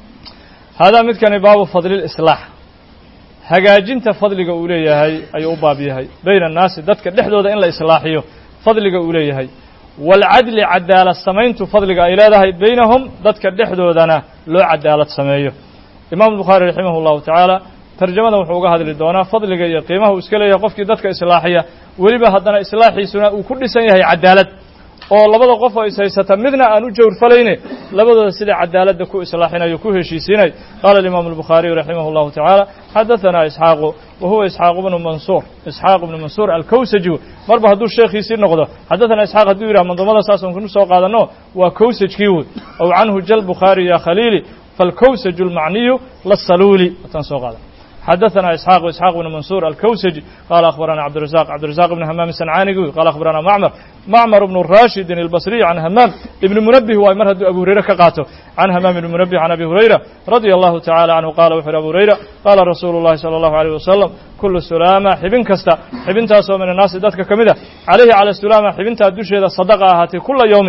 haadaa midkani baabu fadli lislaax hagaajinta fadliga uu leeyahay ayuu u baab yahay bayna annaasi dadka dhexdooda in la islaaxiyo fadliga uu leeyahay waalcadli cadaalad samayntu fadliga ay leedahay baynahum dadka dhexdoodana loo cadaalad sameeyo imaamu bukhaari raximah allahu tacaala tarjamadan wuxuu uga hadli doonaa fadliga iyo qiimaha uu iska leeyahay qofkii dadka islaaxiya weliba haddana islaaxiisuna uu ku dhisan yahay cadaalad oo labada qof oo ishaysata midna aan u jawrfalayne labadooda sida cadaaladda ku islaaxinayo ku heshiisiinay qaala alimaamu albukhaariyu raximah allahu tacaala xadahanaa isxaaqu wa huwa isxaaq bnu mansuur isxaaq bnu mansuur alkawsaji marba hadduu sheekhiisii noqdo xadahanaa isxaaq hadduu yidhaha manduumada saas on kunu soo qaadanno waa kawsajkii wey ow canhu jal bukhaari ya khaliili falkawsaju almacniyu lasaluuli wataan soo qaadan حدثنا إسحاق إسحاق بن منصور الكوسجي قال أخبرنا عبد الرزاق عبد الرزاق بن همام السنعاني قال أخبرنا معمر معمر بن الراشد البصري عن همام ابن منبه ومرهد أبو هريرة كقاته عن همام بن منبه عن أبي هريرة رضي الله تعالى عنه قال وحر أبو هريرة قال رسول الله صلى الله عليه وسلم كل سلامة حبن كستا حبن تاسو من الناس ذاتك كمدة عليه على السلامة حبن تادوش هذا صدقة هاتي كل يوم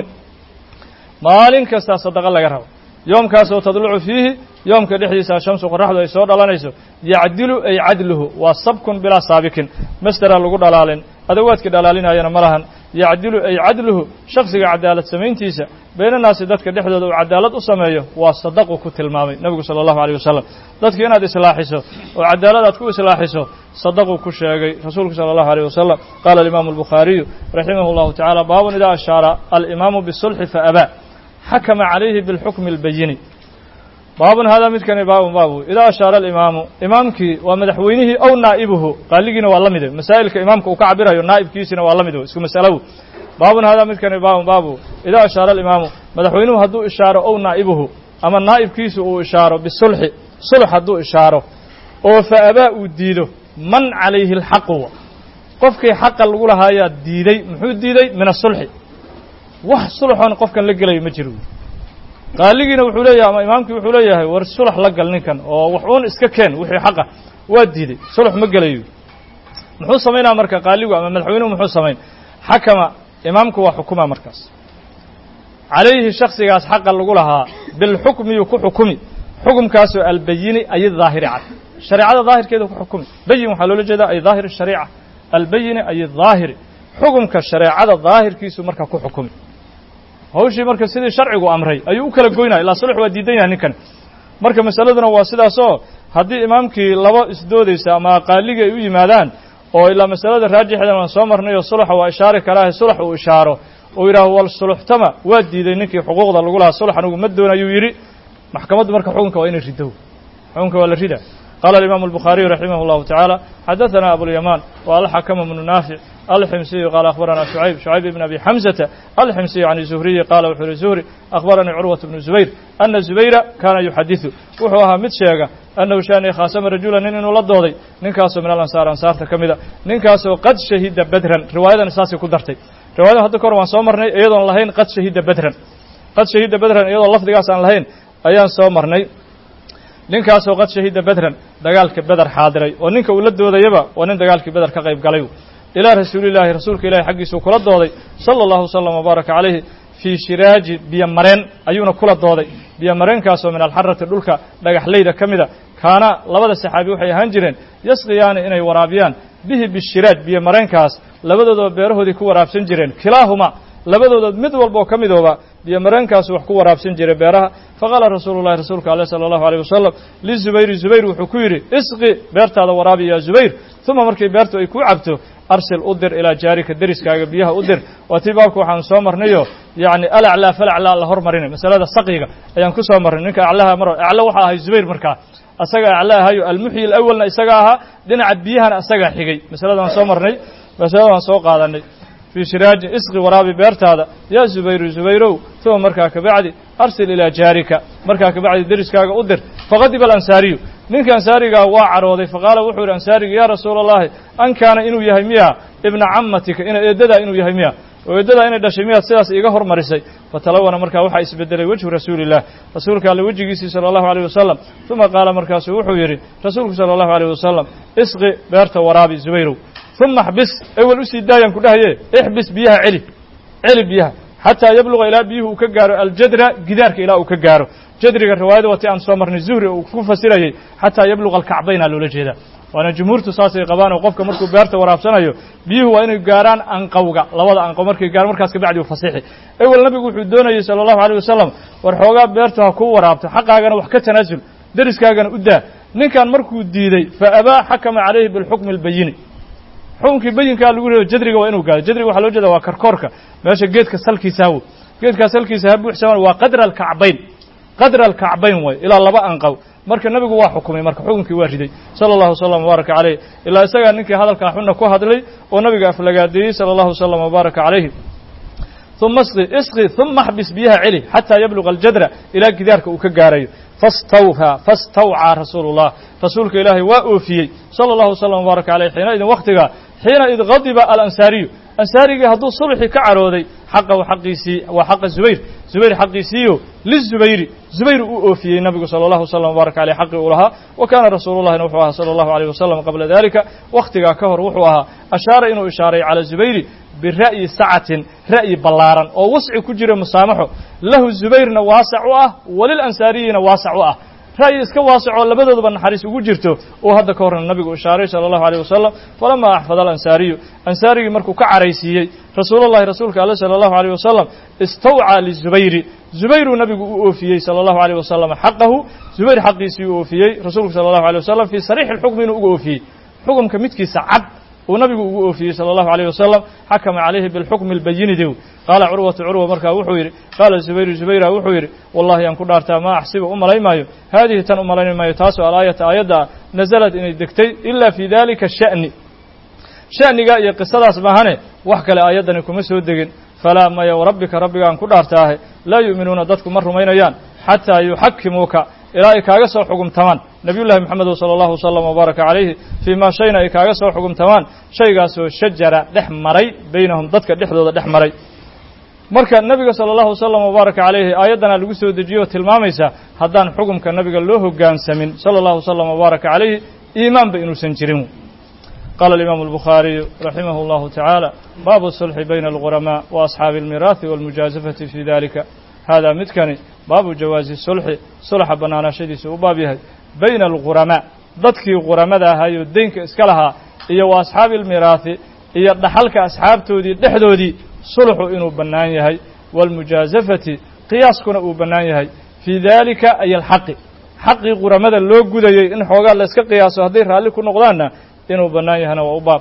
مال كستا صدقة الله يرهو yoomkaasoo tadlucu fiihi yoomka dhexdiisa shamsu qoraxdu ay soo dhalanayso yacdilu ay cadluhu waa sabkun bilaa saabikin masdera lagu dhalaalin adawaadka dhalaalinayana ma lahan yacdilu ay cadluhu shaksiga cadaalad samayntiisa baynanaasi dadka dhexdooda uu cadaalad u sameeyo waa sadaqu ku tilmaamay nebigu sala allahu alayh wasalam dadka inaad islaaxiso oo cadaalad aad ku islaaxiso sadaquu ku sheegay rasuulku sala allahu alayh wasalam qaala alimaamu albukhaariyu raximah allahu tacaala baabun idaa ashaara alimaamu bisulxi faabaa xakama calayhi bilxukmi albayini baabun haadaa midkani baabun baabu idaa ashaara alimaamu imaamkii waa madaxweynihii ow naa'ibuhu qaaligiina waa la mide masaa'ilka imaamka uu ka cabirayo naa'ibkiisina waa la mid isku mas'alow baabun haadaa midkani baabun baabu idaa ashaara alimaamu madaxweynuhu hadduu ishaaro ow naa'ibuhu ama naa'ibkiisu uu ishaaro bisulxi sulx hadduu ishaaro oo fa abaa uu diido man calayhi alxaqu qofkii xaqa lagu lahaayaa diiday muxuu diiday min asulxi wax sulxoon qofkan la gelayo ma jiro qaaligiina wuxuu leeyahay ama imaamkii wuxuu leeyahay war sulx la gal ninkan oo wax uun iska keen wixii xaqa waa diiday sulx ma gelayo muxuu samaynaa marka qaaligu ama madaxweynuhu muxuu samayn xakama imaamku waa xukuma markaas calayhi shaksigaas xaqa lagu lahaa bilxukmiyuu ku xukumi xukumkaasoo albayini ay daahiri cad shareecada daahirkeeda ku xukumi bayin waxaa loola jeedaa ay daahir shariica albayini ay daahiri xukumka shareecada daahirkiisu marka ku xukumi hawshii marka sidii sharcigu amray ayuu u kala goynaya ilaa sulx waa diidan yahay ninkan marka masaladuna waa sidaasoo haddii imaamkii laba isdoodaysa ama qaaligii ay u yimaadaan oo ilaa masalada raajixda aan soo marnay oo sulxa waa ishaari karaa sulx uu ishaaro oo yiraahdo wal sulxtama waa diiday ninkii xuquuqda lagu lahaa sulx anigu ma doonayo yiri maxkamaddu marka xukunka waa inay rido xukunka waa la rida قال الإمام البخاري رحمه الله تعالى حدثنا أبو اليمان والحكم بن نافع الحمصي قال أخبرنا شعيب شعيب بن أبي حمزة الحمصي عن الزهري قال وحر الزهري أخبرني عروة بن الزبير أن الزبير كان يحدث وحوها متشيغا أنه شان خاصم رجلا إنه لدودي ننكاسو من الأنصار أنصار كمدا ننكاسو قد شهد بدرا رواية أساسي كدرتي رواية هذا كروان صومرني أيضا لهين قد شهد بدرا قد شهد بدرا أيضا لفظ قاس عن لهين أيان صومرني ninkaasoo qad shahida badran dagaalka badar xaadiray oo ninka uu la doodayaba waa nin dagaalkii badar ka qayb galay ilaa rasuulilaahi rasuulka ilaahi xaggiisa kula dooday sallallahu sallam wa baraka calayhi fi shiraaji biyamareen ayuuna kula dooday biyamareenkaasoo min alxarati dhulka dhagaxleyda ka mida kaana labada saxaabi waxay ahaan jireen yasqiyaani inay waraabiyaan bihi bishiraaj biyamareenkaas labadoodaba beerahoodii ku waraabsan jireen kilaahuma labadoodood mid walba oo ka midooba biyamareenkaas wax ku waraabsan jiray beeraha faqala rasuulullaahi rasuulka alayhi sallallahu alayhi wasallam li zubayr zubayr wuxuu ku yiri isqi beertaada waraabi ya zubayr thumma markii beertu ay ku cabto arsil udir ila jaarika dariskaaga biyaha udir watii baabku waxaan soo marnayo yaani alacla falacla la hormarinay masalada saqiga ayaan ku soo marnay ninka aclaha mar acla waxa ahay zubayr markaa asaga aclaha ayu almuhyi alawwalna isaga aha dhinaca biyahana asaga xigay masaladan soo marnay masaladan soo qaadanay في شراج اسقي ورابي بيرتادا يا زبير زبيرو ثم مركا كبعدي أرسل إلى جارك مركا كبعدي درسكا أدر فغضب الأنصاري نينك أنصاريغا waa carooday فقال wuxuu yiri أنصاريغا يا رسول الله أن كان inuu yahay miya ابن عمتك in eedada inuu yahay miya oo eedada inay dhashay miya sidaas iga hormarisay fatalawana marka waxa isbedelay wajhu rasuulillah rasuulka alla wajigiisa sallallahu alayhi wasallam thumma qala markaas wuxuu yiri rasuulku sallallahu alayhi wasallam isqi beerta waraabi zubayru ثم احبس اول اسي دايان كدهيه احبس بيها علي علي بيها حتى يبلغ الى بيه وكغارو الجدر جدارك الى وكغارو جدرك الروايه وتي ان سومرني زهري وكفسريه حتى يبلغ الكعبين لولا جيدا وانا جمهورته ساسي قبان وقفك markuu beerta waraabsanayo biyuhu waa inay gaaraan anqawga labada anqaw markay gaar markaas ka bacdi fasiixi awal nabigu wuxuu doonayay sallallahu alayhi wasallam war xoogaa beerta ku waraabto xaqaagana wax ka tanaasul dariskaagana u daa ninkan markuu diiday fa aba hakama alayhi bil hukm al bayyin xukunkii bayinka lagu leeyahay jadriga waa inuu gaaro jadriga waxa loo jeedaa waa karkoorka meesha geedka salkiisa uu geedka salkiisa ha buuxsamaan waa qadra al-ka'bayn qadra al-ka'bayn way ila laba anqaw marka nabigu waa xukumay marka xukunkii waa riday sallallahu alayhi wasallam baraka alayhi ila isaga ninkii hadalka xunna ku hadlay oo nabiga aflagaadiyay sallallahu alayhi wasallam baraka alayhi ثم اسقي اسقي ثم احبس بها علي حتى يبلغ الجدر الى جدارك uu ka gaarayo فاستوفى فاستوعى رسول الله رسولك إلهي وأوفي صلى الله وسلم وبارك عليه حينئذ وقتها حينئذ غضب الأنصاري أنصاري هدو صلح كعرودي حقه وحقيسي وحق الزبير زبير حقيسيو للزبير زبير أوفي النبي صلى الله وسلم وبارك عليه حقه ولها وكان رسول الله نوحوها صلى الله عليه وسلم قبل ذلك وقتها كهر وحوها أشار إنه إشاري على الزبير بالرأي سعة رأي بلارا أو وسع كجر مسامحه له الزبير واسعه وللأنصاريين واسعه رأي اسك واسعه لبدد بن حريص وجرته وهذا كور النبي إشاري صلى الله عليه وسلم فلما أحفظ الأنصاري أنصاري مركو كعريسي رسول الله رسولك عليه صلى الله عليه وسلم استوعى للزبير زبير النبي أوفي صلى الله عليه وسلم حقه زبير حقيسي أوفي رسولك صلى الله عليه وسلم في صريح الحكم أوفي حكم كمتكي سعد ونبي أوفي صلى الله عليه وسلم حكم عليه بالحكم البين ديو قال عروة عروة مركا وحوير قال زبير زبير وحوير والله ينكو دارتا ما أحسب أم لي مايو هذه تن أم لي مايو تاسو الآية آية نزلت إن الدكتي إلا في ذلك الشأن شأن قائي قصة اسمهاني وحكى لآية نكو مسو الدقين فلا ما يوربك ربك أنكو دارتاه لا يؤمنون ضدكم مر مينيان حتى يحكموك إلى إكاغا سو حكم تمان نبي الله محمد صلى الله وسلم وبارك عليه فيما شينا إكاغا سو حكم تمان شيغا سو شجرة دحمري بينهم ضدك دحدودا دحمري marka nabiga sallallahu alayhi wasallam وبارك عليه aayadana lagu soo dejiyo tilmaamaysa hadaan xukumka nabiga loo hogaansamin sallallahu alayhi wasallam وبارك عليه iimaan ba inuu san jirin قال الإمام البخاري رحمه الله تعالى باب الصلح بين الغرماء وأصحاب الميراث والمجازفة في ذلك هذا متكني باب جواز الصلح صلح بنانا شديس وبابها بين الغرماء ضدكي غرماء هاي الدينك اسكلها إيا وأصحاب الميراث إيا دحلك أصحاب تودي دحدودي صلح إنو بنان يهي والمجازفة قياس كنا بنان يهي في ذلك أي الحق حق غرماء اللو قدي إن حوغا لسك قياسه هذه رالي كنا غضانا إنو بنان يهنا وأباب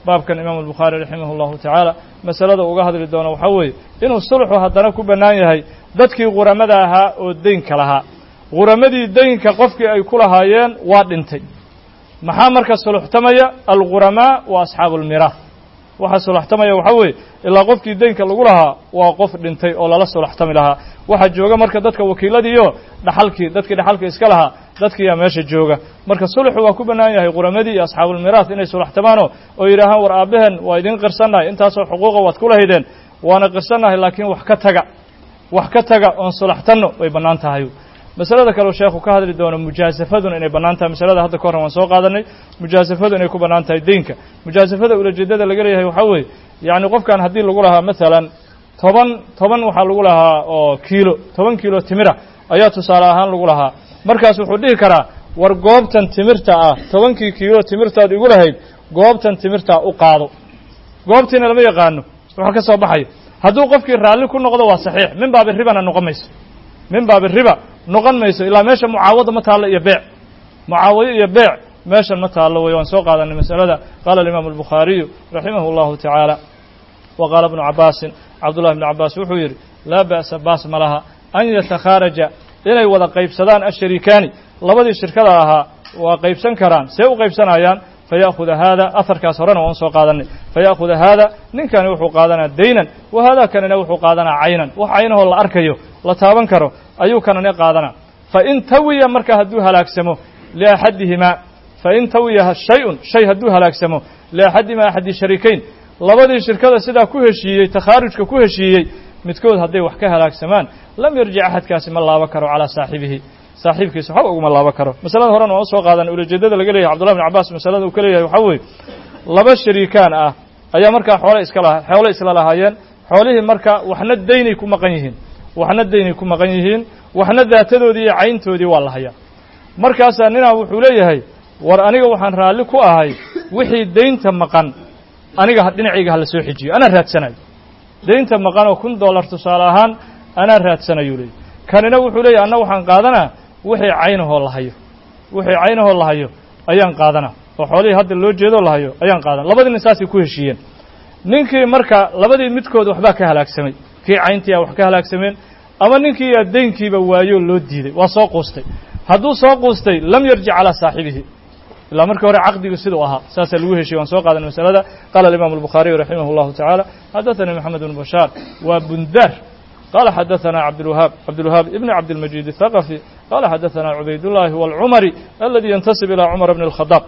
baabkan imaamu albukhaari raximah allahu tacaala masalada uga hadli doono waxaa weeye inuu sulxu haddana ku bannaan yahay dadkii quramada ahaa oo deynka lahaa quramadii deynka qofkii ay ku lahaayeen waa dhintay maxaa marka suluxtamaya alguramaa wa asxaabu almiraah waxa sulaxtamaya waxaa weeye ilaa qofkii deynka lagu lahaa waa qof dhintay oo lala sulaxtami lahaa waxaa jooga marka dadka wakiiladiiyo dhaxalkii dadkii dhaxalka iska lahaa dadkiiyaa meesha jooga marka sulxu waa ku bannaan yahay quramadii iyo asxaabulmiraah inay sulaxtamaano oo yidhaahaan war aabbaheen waa idin qirsannahay intaasoo xuquuqa waad ku lahaydeen waana qirsannahay laakiin wax ka taga wax ka taga oon sulaxtanno way bannaan tahay masalada kale sheekhu ka hadli doono mujaasafaduna inay bannaan tahay masalada hadda ka horran waan soo qaadanay mujaasafadu inay ku bannaan tahay deynka mujaasafada ulajeedada laga leeyahay waxaa weeye yacni qofkan haddii lagu lahaa masalan toban toban waxaa lagu lahaa oo kiilo toban kiilo timira ayaa tusaale ahaan lagu lahaa markaas wuxuu dhihi karaa war goobtan timirta ah tobankii kiilo timirtaad igu lahayd goobtan timirtaa u qaado goobtiina lama yaqaano wuxuu ka soo baxayo hadduu qofkii raalli ku noqdo waa saxiix min baabi ribana noqon mayso min baabi riba noqon mayso ilaa meesha mucaawada ma taallo iyo beec mucaawayo iyo beec meeshan ma taallo wey waan soo qaadanay masalada qaala alimaamu albukhaariyu raximah allahu tacaala wa qaala ibnu cabaasin cabdullahi ibnu cabbaas wuxuu yidhi laa ba'sa baas ma laha an yatakhaaraja inay wada qaybsadaan ashariikaani labadii shirkada ahaa waa qaybsan karaan see u qaybsanayaan faya'khuda haada aharkaas horena waan soo qaadanay faya'khuda haada ninkani wuxuu qaadanaa daynan wa haada kanina wuxuu qaadanaa caynan wax caynahoo la arkayo la taaban karo ayuu kanane qaadanaa fain tawiya marka hadduu halaagsamo liaxadihimaa fain tawiya shay-un shay hadduu halaagsamo liaxadihimaa axadi shariikayn labadii shirkada sidaa ku heshiiyey takhaarijka ku heshiiyey midkood hadday wax ka halaagsamaan lam yarjic axadkaasi ma laabo karo calaa saaxibihi saaxiibkiisa waxba uguma laabo karo masalada horena waan usoo qaadanay ulajeedada laga leeyahay cbdullahi bn cabbaas masalada uu ka leeyahay waxaa weeye laba shariikaan ah ayaa markaa xoole iska laha xoole isla lahaayeen xoolihii marka waxna daynay ku maqan yihiin waxna daynay ku maqan yihiin waxna daatadoodii iyo cayntoodii waa la hayaa markaasaa ninaa wuxuu leeyahay war aniga waxaan raalli ku ahay wixii daynta maqan aniga dhinacayga hala soo xijiyo anaa raadsanayo daynta maqan oo kun dollar tusaale ahaan anaa raadsanayu leeyahy kanina wuxuu leeyahy anna waxaan qaadanaa wixii caynahoo la hayo wixii caynahoo la hayo ayaan qaadanaa oo xoolihii hadda loo jeedoo la hayo ayaan qaadana labadii nin saasay ku heshiiyeen ninkii marka labadii midkood waxbaa ka halaagsamay kii cayntiiaa wax ka halaagsameen ama ninkii yaa daynkiiba waayoo loo diiday waa soo quustay hadduu soo quustay lam yarjic calaa saaxibihi ilaa markii hore caqdigu siduu ahaa saasaa lagu heshiye waan soo qaadanay masalada qaala alimaamu albukhaariyu raximah allahu tacaala xadaثanii moxamed bn bashaar waa bundaar qala xadaثana cabdilwahaab cabdilwahaab ibn cabdilmajid الthaqafi qala xadaثana cubaydullahi wاlcumari aladi yantasib ilى cumar bn اlkhadaab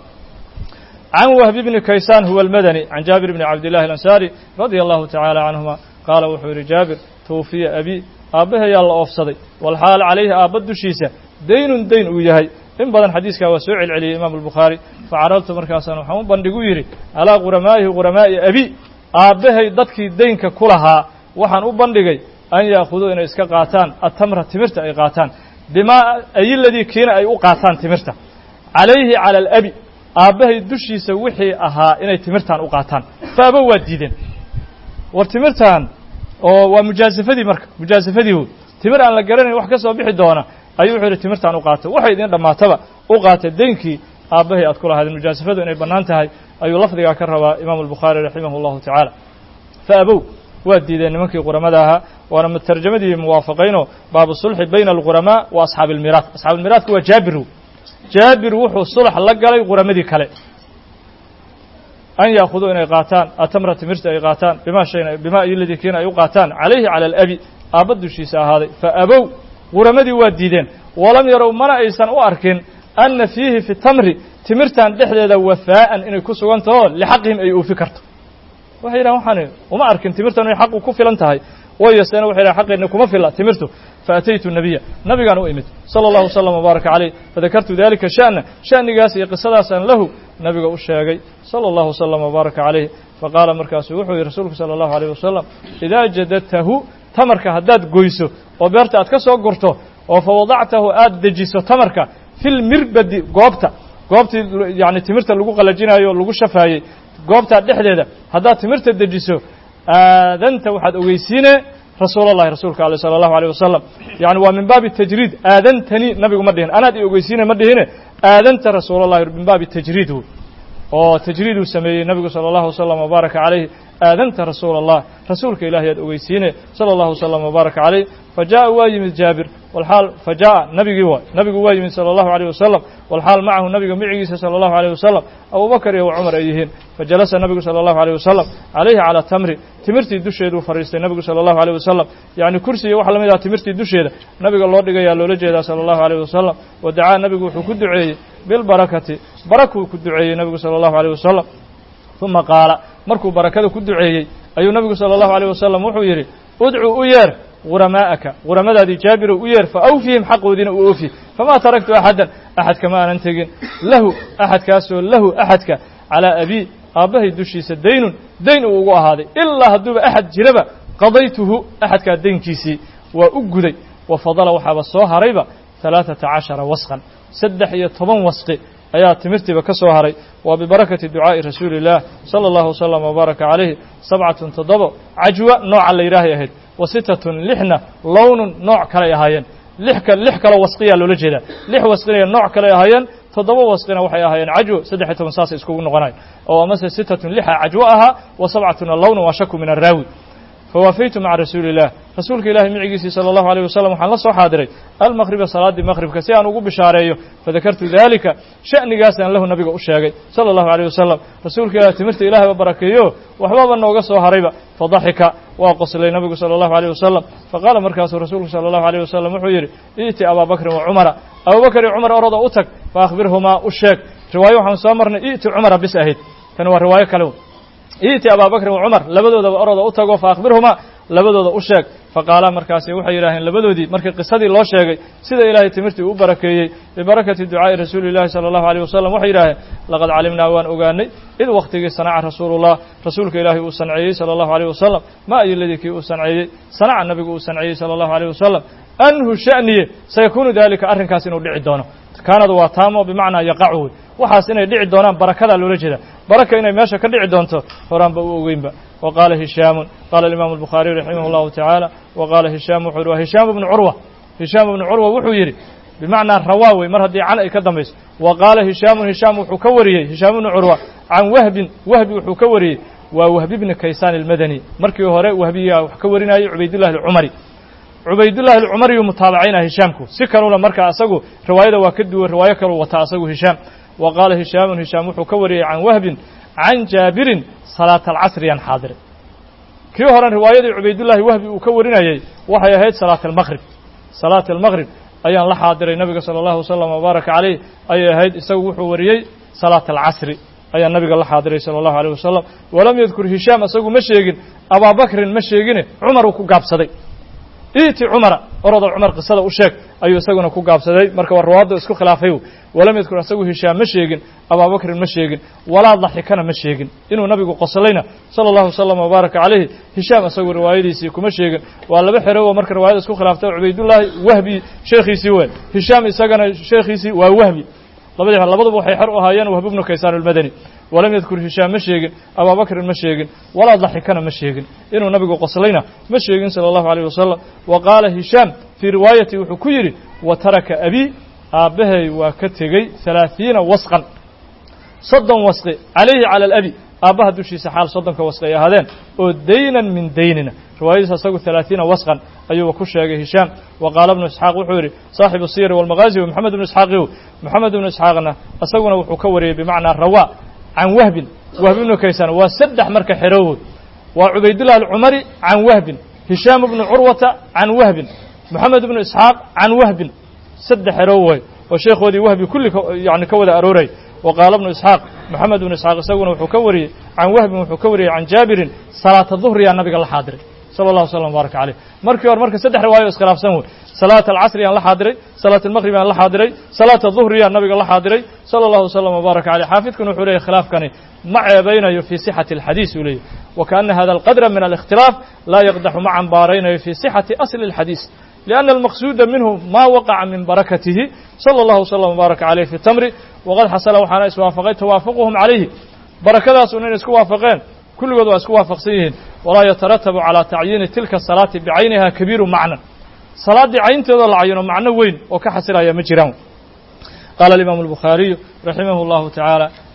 can wahbi bni kaysaan huwa almadani can jaabir bni cabdillahi alansaari radia allahu tacaala canhuma qaala wuxuu yidhi jaabir twfiya abi aabbahayaa la oofsaday walxaal calayhi aabba dushiisa daynun dayn uu yahay in badan xadiiskaa waa soo celceliyey imaamu albukhaari facaraltu markaasaan waxaan u bandhigu yidhi calaa quramaa'ihi quramaa'i abi aabbahay dadkii daynka ku lahaa waxaan u bandhigay an ya'khuduu inay iska qaataan atamra timirta ay qaataan bimaa ayiladii kiina ay u qaataan timirta calayhi cala alabi aabbahay dushiisa wixii ahaa inay timirtaan u qaataan faaba waa diideen war timirtaan oo waa mujaasafadii marka mujaasafadii woy timir aan la garanayn wax ka soo bixi doona ayuu wuxuu yidhi timirtaan u qaato waxay idin dhammaataba u qaatay daynkii aabbahay aad ku lahaydeen mujaasafadu inay bannaan tahay ayuu lafdigaa ka rabaa imaamu albukhaari raximah allahu tacaala fa abow waa diideen nimankii quramada ahaa waana tarjamadii muwaafaqaynoo baabu sulxi bayna alquramaa wa asxaabi almiraat asxaabu almiraatku waa jaabiru jaabir wuxuu sulax la galay quramadii kale an ya'khuduu inay qaataan atamra timirta ay qaataan bimaa shayna bimaa iyoladii kiina ay u qaataan calayhi cala alabi aabba dushiisa ahaaday fa abow quramadii waa diideen walam yarow mana aysan u arkin anna fiihi fi tamri timirtan dhexdeeda wafaa'an inay ku sugan taho lixaqihim ay oofi karto waxay yidhahan waxaan uma arkin timirtan inay xaqu ku filan tahay wayaseena waxay yidhahan xaqeedna kuma filla timirtu faataytu nabiya nabigaan u imid sala allahu wasalam wabaaraka calayh fadakartu dalika sha'na sha'nigaas iyo qisadaasaan lahu nabiga u sheegay sala allahu wasalam wabaaraka calayh faqaala markaasuu wuxuu yihi rasuulku sala allahu alayh wasalam idaa jadadtahu tamarka haddaad goyso oo beerta aad ka soo gurto oo fa wadactahu aad dejiso tamarka fil mirbadi goobta goobtii yacni timirta lagu qalajinaayo o lagu shafaayey goobtaa dhexdeeda haddaad timirta dejiso aadanta waxaad ogeysiine rasuul allahi rasuulka ale sala allahu alayh wasalam yani waa min baabi tajriid aadantani nabigu ma dhihin anaad i ogeysiine ma dhihine aadanta rasuul allahi min baabi tajriid wey oo tajriiduu sameeyey nabigu sala allahu wasalam wabaaraka calayhi aadanta rasuula allah rasuulka ilahi aad ogeysiine sala allahu wasalam wabaaraka calayh fa jaa'a waa yimid jaabir walxaal fa jaa'a nabigii waay nabigu waa yimid sala allahu alayh wasalam walxaal macahu nabiga micigiisa sala allahu alayh wasalam abubakar iyo wa cumar ay yihiin fajalasa nabigu sala allahu alayh wasalam calayhi calaa tamri timirtii dusheeduu fadhiistay nabigu sala allahu alayh wasalam yacni kursiga waxa lamid ah timirtii dusheeda nabiga loo dhigayaa loola jeedaa sala allahu alayh wasalam wa dacaa nabigu wuxuu ku duceeyey bilbarakati barakuu ku duceeyey nabigu sala allahu alayh wasalam uma qaala markuu barakada ku duceeyey ayuu nabigu sala allahu alayh wasalam wuxuu yidhi udcuu u yeer guramaa'aka guramadaadii jaabirow u yeer fa awfihim xaqoodiina u oofi famaa taraktu axaddan axad kama aanan tegin lahu axadkaasoo lahu axadka calaa abii aabbahay dushiisa daynun dayn uu ugu ahaaday ilaa hadduuba axad jiraba qadaytuhu axadkaa daynkiisii waa u guday wa fadala waxaaba soo harayba halaaثata cashara wasqan saddex iyo toban wasqi ayaa timirtiiba ka soo haray waa bibarakati ducaa'i rasuuli illaah sala allahu wasalam wabaaraka calayhi sabcatun toddobo cajwa nooca la yidhaahay ahayd wa sitatun lixna lownun nooc kaley ahaayeen lixka lix kaloo wasqiyaa loola jeedaa lix wasqinaya nooc kaley ahaayeen toddoba wasqina waxay ahaayeen cajwo saddex iyo toban saasay iskugu noqonayo oo amase sitatun lixa cajwo ahaa wa sabcatuna lownun waa shaku min araawi fawaafaytu maca rasuuli illah rasuulka ilaahay micigiisii sala allahu alayh wasalam waxaan la soo xaadiray almaqriba salaaddii maqribka si aan ugu bishaareeyo fadakartu daalika sha'nigaasaan lahu nabiga u sheegay sala allahu alayh wasalam rasuulka ilaah timirta ilaahayba barakeeyo waxbaba nooga soo harayba fadaxika waa qoslay nabigu sala allahu alayh wasalam faqaala markaasuu rasuulku sala allahu alayh wasalam wuxuu yidhi i'ti abaa bakrin wa cumara abubakar iyo cumar orada u tag fa akhbirhumaa u sheeg riwaayo waxaan soo marnay i'ti cumara bis ahayd tani waa riwaayo kale i'ti abaa bakrin wa cumar labadoodaba orada u tago fa akhbirhumaa labadooda u sheeg faqaalaa markaasi waxay yidhaaheen labadoodii markii qisadii loo sheegay sida ilaahay timirtii u barakeeyey bibarakati ducaa'i rasuuli illahi sala allahu alayh wasalam waxay yidhaaheen laqad calimnaa waan ogaanay id wakhtigii sanaca rasuulullah rasuulka ilaahay uu sanceeyey sala allahu alayh wasalam ma ayoladii kii uu sanceeyey sanaca nabigu uu sanceeyey sala allahu alayh wasalam anhu sha'niye sayakuunu daalika arrinkaas inuu dhici doono kaanadu waa taamo bimacnaa yaqacu wey waxaas inay dhici doonaan barakadaa loola jeeda baraka inay meesha ka dhici doonto horaanba u ogeynba wa qaala hishaamun qaala alimaamu albukhaariy raximah allahu tacaala wa qaala hishaam wuxuu yidhi waa hishaam ibnu curwa hishaam ibnu curwa wuxuu yidhi bimacnaa rawaa wey mar haddii can ay ka dambayso wa qaala hishaamun hishaam wuxuu ka wariyey hishaam ibnu curwa can wahbin wahbi wuxuu ka wariyey waa wahbi bni kaysaan almadani markii hore wahbiyaa wax ka warinayay cubaydullahi alcumari cubaydullahi alcumariyu mutaabacaynaa hishaamku si kaluna marka asagu riwaayada waa ka duwan riwaayo kaluu wataa asagu hishaam wa qaala hishaamun hishaam wuxuu ka wariyey can wahbin can jaabirin salaata alcasri yaan xaadiray kii horen riwaayadii cubaydullaahi wahbi uu ka warinayey waxay ahayd salaata almaqrib salaata almaqrib ayaan la xaadiray nabiga sala allahu wasalam wabaaraka calayh ayay ahayd isagu wuxuu wariyey salaata alcasri ayaa nabiga la xaadiray sala allahu alayh wasalam walam yadkur hishaam isagu ma sheegin abaabakrin ma sheegine cumar uu ku gaabsaday i'ti cumara orada cumar qisada u sheeg ayuu isaguna ku gaabsaday marka waa rawaadda isku khilaafay walam yadkur isagu hishaam ma sheegin abaabakrin ma sheegin walaa daxikana ma sheegin inuu nabigu qoslayna sala allahu wasalam wabaaraka calayhi hishaam isagu riwaayadiisii kuma sheegin waa laba xero oo marka riwaayada isku khilaaftay cubaydullaahi wahbi sheekhiisii weyn hishaam isagana sheekhiisii waa wahbi labadii labaduba waxay xer u ahaayeen wahb ibnu kaysaan almadani walam yadkur hishaam ma sheegin abaabakrin ma sheegin walaa daxikana ma sheegin inuu nabigu qoslayna ma sheegin sala allahu alayh wasalam wa qaala hishaam fii riwaayati wuxuu ku yidhi wa taraka abii aabbahay waa ka tegey halaaثiina wasqan soddon wasqi calayhi cala alabi aabbaha dushiisa xaal soddonka wasqi ay ahaadeen oo daynan min daynina riwaayadiis asagu halaaثiina wasqan ayuuba ku sheegay hishaam wa qaala ibnu isxaaq wuxuu yidhi saaxibu siyari walmagaazi moxamed ibnu isxaaqiw moxamed ibnu isxaaqna isaguna wuxuu ka wariyey bimacnaa rawaa can wahbin wahb ibnu kaysaan waa saddex marka xerowood waa cubaydullahi alcumari can wahbin hishaam ibnu curwata can wahbin moxamed ibnu isxaaq can wahbin saddex xerow way oo sheekhoodii wahbi kulli yani ka wada arooray wa qaala ibnu isxaaq moxamed ibnu isxaaq isaguna wuxuu ka wariyey can wahbin wuxuu ka wariyey can jaabirin salaata duhriyaa nabiga la xaadiray sala allahu wasalam baaraka caleyh markii hore marka saddex riwaayo iskhilaafsan wey salaata alcasri yaan la xaadiray salaata almaqrib yaan la xaadiray salaata duhriyaan nabiga la xaadiray sala allahu wasalam wabaaraka caleyh xaafidkuna wuxuu leeyahy khilaafkani ma ceebaynayo fii sixati alxadiis uu leeyahy wa kaana hada alqadra min alikhtilaaf laa yaqdaxu ma cambaaraynayo fii sixati asli alxadiis lianna almaqsuuda minhu ma waqaca min barakatihi sala allahu wasalam wabaaraka caleyh fi tamri waqad xasala waxaana iswaafaqay tawaafuquhum calayhi barakadaas un inay isku waafaqeen kulligood waa isku waafaqsan yihiin walaa yataratabu calaa tacyiini tilka salaati bicayniha kabiiru macnan salaaddii caynteedoo la cayino macno weyn oo ka xasilaya ma jiraan qaala alimaamu albukhaariyu raximahu allahu tacaala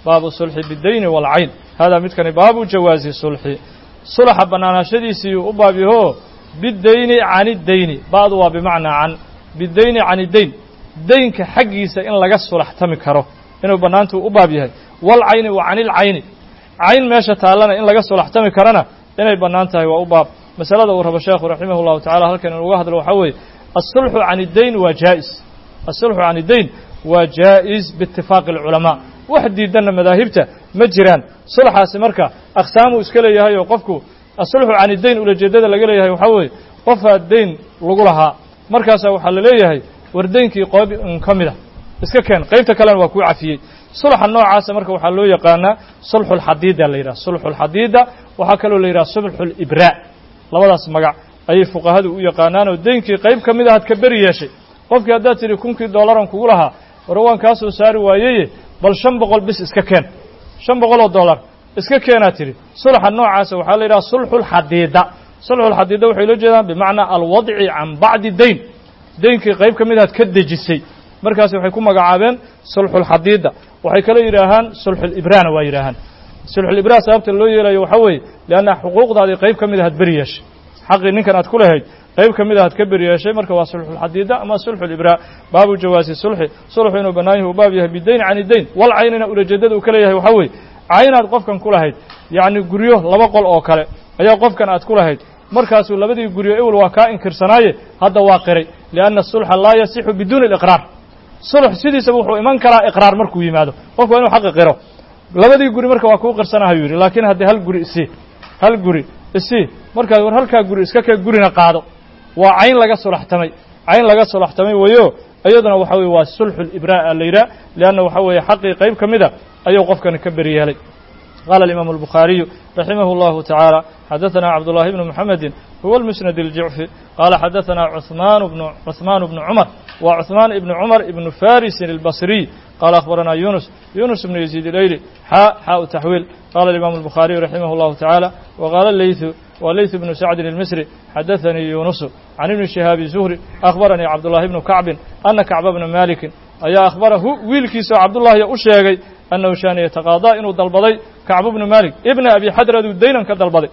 baabu sulxi bidayni waalcayn haadaa midkani baabu jawaazi sulxi sulxa bannaanaashadiisii u baab yaho bidayni can idayni ba'du waa bimacnaa can bidayni can iddayn daynka xaggiisa in laga sulaxtami karo inuu bannaantu u baab yahay waalcayni wa can ilcayni cayn meesha taallana in laga sulaxtami karana inay bannaan tahay waa u baab masalada uu rabo sheekhu raximah llahu tacala halkan inu uga hadlo waxaa weeye asulxu can iddayn waa jaa'is asulxu can iddayn waa jaa'is biitifaaqi alculamaa wax diidanna madaahibta ma jiraan sulxaasi marka aqsaamuu iska leeyahay oo qofku asulxu can iddayn ulajeeddada laga leeyahay waxaa weeye qofaa dayn lagu lahaa markaasaa waxaa la leeyahay war daynkii qoob un ka mid a iska keen qaybta kalena waa kuu cafiyey sulxa noocaasa marka waxaa loo yaqaanaa sulxulxadiida la yidhaha sulxulxadiida waxaa kaloo la yidhaha sulxulibraa labadaas magac ayay fuqahadu u yaqaanaan oo daynkii qayb ka mid ahaad ka beri yeeshay qofkii haddaad tidhi kunkii dollaran kugu lahaa hore waan kaa soo saari waayeye bal shan boqol bis iska keen shan boqol oo dollar iska keenaad tidhi sulxa noocaasa waxaa la yidhaha sulxulxadiida sulxulxadiida waxay loo jeedaan bimacnaa alwadci can bacdi dayn daynkii qayb ka mid ahaad ka dejisay markaas waxay ku magacaabeen sulxulxadiida waxay kala yidhaahaan sulxulibraana waa yidhaahaan sulxulibraa sababta loo yeelayo waxaa weeye lianna xuquuqdaadii qayb ka mid ahaad beri yeeshay xaqii ninkan aad ku lahayd qayb ka mid ahaad ka beri yeeshay marka waa sulxulxadiida ama sulxulibraa baabu jawaasi sulxi sulxu inuu bannaan yahi uu baab yahay bidayn can iddayn walcaynina ulajeeddada uu ka leeyahay waxaa weeye caynaad qofkan ku lahayd yacni guryo laba qol oo kale ayaa qofkan aad ku lahayd markaasuu labadii guryo ewel waa kaa inkirsanaaye hadda waa qiray lianna asulxa laa yasixu biduuni aliqraar sulx sidiisaba wuxuu iman karaa iqraar markuu yimaado qofku waa inuu xaqi qiro labadii guri marka waa kuu qirsanahayu yidhi laakiin haddii hal guri isii hal guri isii markaas war halkaa guri iska kee gurina qaado waa cayn laga sulaxtamay cayn laga sulaxtamay weeyo iyaduna waxa weye waa sulxulibraa la yidhaha lianna waxa weeye xaqii qayb ka mida ayuu qofkani ka beri yeelay qaala alimaamu albukhaariyu raximah اllahu tacaala xadaثana cabdullahi bnu muxamedi huwa almusnad اljicfi qaala xadaثana cuثmaan bnu cuثmaan bnu cumar wa cuثmaan ibnu cumar ibnu farisin albasriy qaala akhbarana yunus yunus bnu yaziid ilayli xaa xaa u taxwiil qaala alimaamu albukhaariyu raximah اllahu tacaala waqaala leytu wa leytu bnu sacdin ilmisri xadaثanii yunusu can ibni shihaabi zuhri akhbaranii cabdullahi bnu kacbin ana kacba bna malikin ayaa akhbarahu wiilkiisao cabdullaahiya u sheegay annahu shaana yataqaadaa inuu dalbaday kacbu bnu malik ibna abi xadraduu daynan ka dalbaday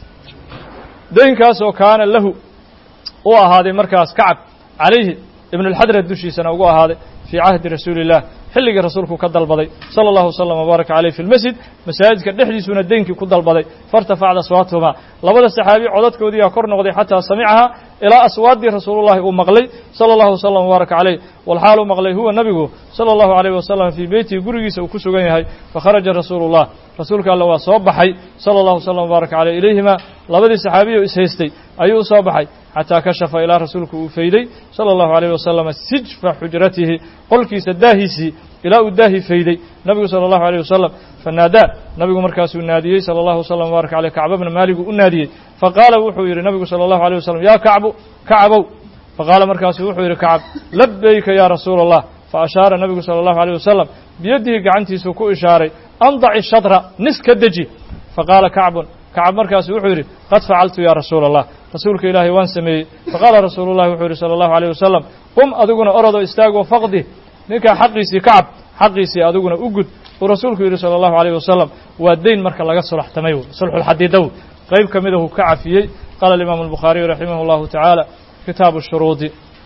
daynkaasoo kaana lahu u ahaaday markaas kacab calayhi ibnu alxadrad dushiisana ugu ahaaday fii cahdi rasuuli illah xilligii rasuulku ka dalbaday sala allahu wasalam wbaaraka caleyh fi lmasjid masaajidka dhexdiisuuna daynkii ku dalbaday fairtafacda aswaatuhumaa labada saxaabi codadkoodiiyaa kor noqday xataa samicahaa ilaa aswaaddii rasuulullahi uu maqlay sala allahu wasalam wbaaraka caleyh walxaal uu maqlay huwa nebigu sala allahu alayh wasalam fii beytihi gurigiisa uu ku sugan yahay fakharaja rasuulu llah rasuulka alle waa soo baxay sala allahu wasalam wbaaraka caleyh ilayhima labadii saxaabiyo ishaystay ayuu u soo baxay xataa kashafa ilaa rasuulku uu fayday sala allahu alayh wasalam sijfa xujratihi qolkiisa daahiisii ilaa uu daahi fayday nabigu sala allahu alayh wasalam fanaadaa nabigu markaasuu naadiyey sala allahu wasalam wbaaraka caleyh kacba bna maaligu u naadiyey faqaala wuxuu yidhi nabigu sala allahu alayh wasalam yaa kacbu kacbow faqaala markaasuu wuxuu yidhi kacab labayka yaa rasuula allah fa ashaara nabigu sala allahu alayh wasalam biyadihi gacantiisuu ku ishaaray andaci shadra nis ka deji faqaala kacbun kacab markaasu wuxuu yidhi qad facaltu yaa rasuula allah rasuulka ilaahay waan sameeyey faqaala rasuulu llahi wuxuu yidhi sala allahu alayh wasalam qum adiguna orodoo istaagoo faqdi ninkaa xaqiisii kacab xaqiisii adiguna u gud uu rasuulku yidhi sala allahu alayh wasalam waa dayn marka laga sulaxtamay wey sulxulxadiidaw qayb ka midahu ka cafiyey qaala alimaamu albukhaariyu raximah allahu tacaala kitaabu shuruudi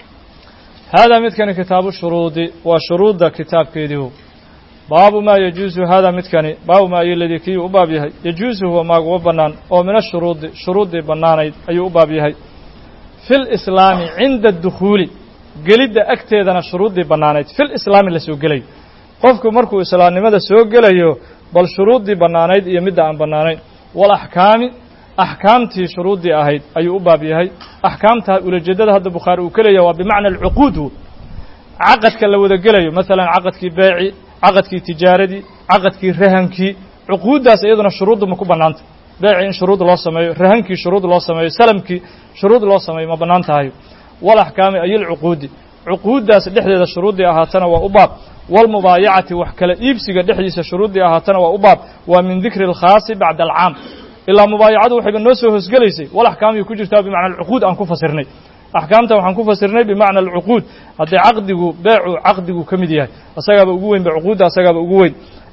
haadaa midkani kitaabu shuruudi waa shuruudda kitaabkeediihu baabu maa yajuusu haadaa midkani baabu maa ayoladii kiyuu u baab yahay yajuusu huwa maaguwa bannaan oo min ashuruudi shuruuddii bannaanayd ayuu u baab yahay fi lislaami cinda adukhuuli gelidda agteedana shuruuddii bannaanayd fil islaami la soo gelayo qofku markuu islaamnimada soo gelayo bal shuruuddii bannaanayd iyo midda aan bannaanayn walaxkaami axkaamtii shuruuddii ahayd ayuu u baab yahay axkaamta ulajeeddada hadda bukhaari uu ka leeyahay waa bimacna alcuquud caqadka la wada gelayo masalan caqadkii beeci caqadkii tijaaradii caqadkii rahankii cuquuddaas iyaduna shuruuddu ma ku bannaanta beeci in shuruud loo sameeyo rahankii shuruud loo sameeyo salamkii shuruud loo sameeyo ma bannaan tahay walaxkaami ay alcuquudi cuquuddaas dhexdeeda shuruuddii ahaatana waa u baab walmubaayacati wax kala iibsiga dhexdiisa shuruuddii ahaatana waa u baab waa min dikri alkhaasi bacda alcaam ilaa mubaayacadu waxayba noo soo hoosgelaysay walaxkaamii ku jirtaa bimacna alcuquud aan ku fasirnay axkaamta waxaan ku fasirnay bimacna alcuquud haddii caqdigu beecu caqdigu ka mid yahay asagaaba ugu weyn ba cuquudda asagaaba ugu weyn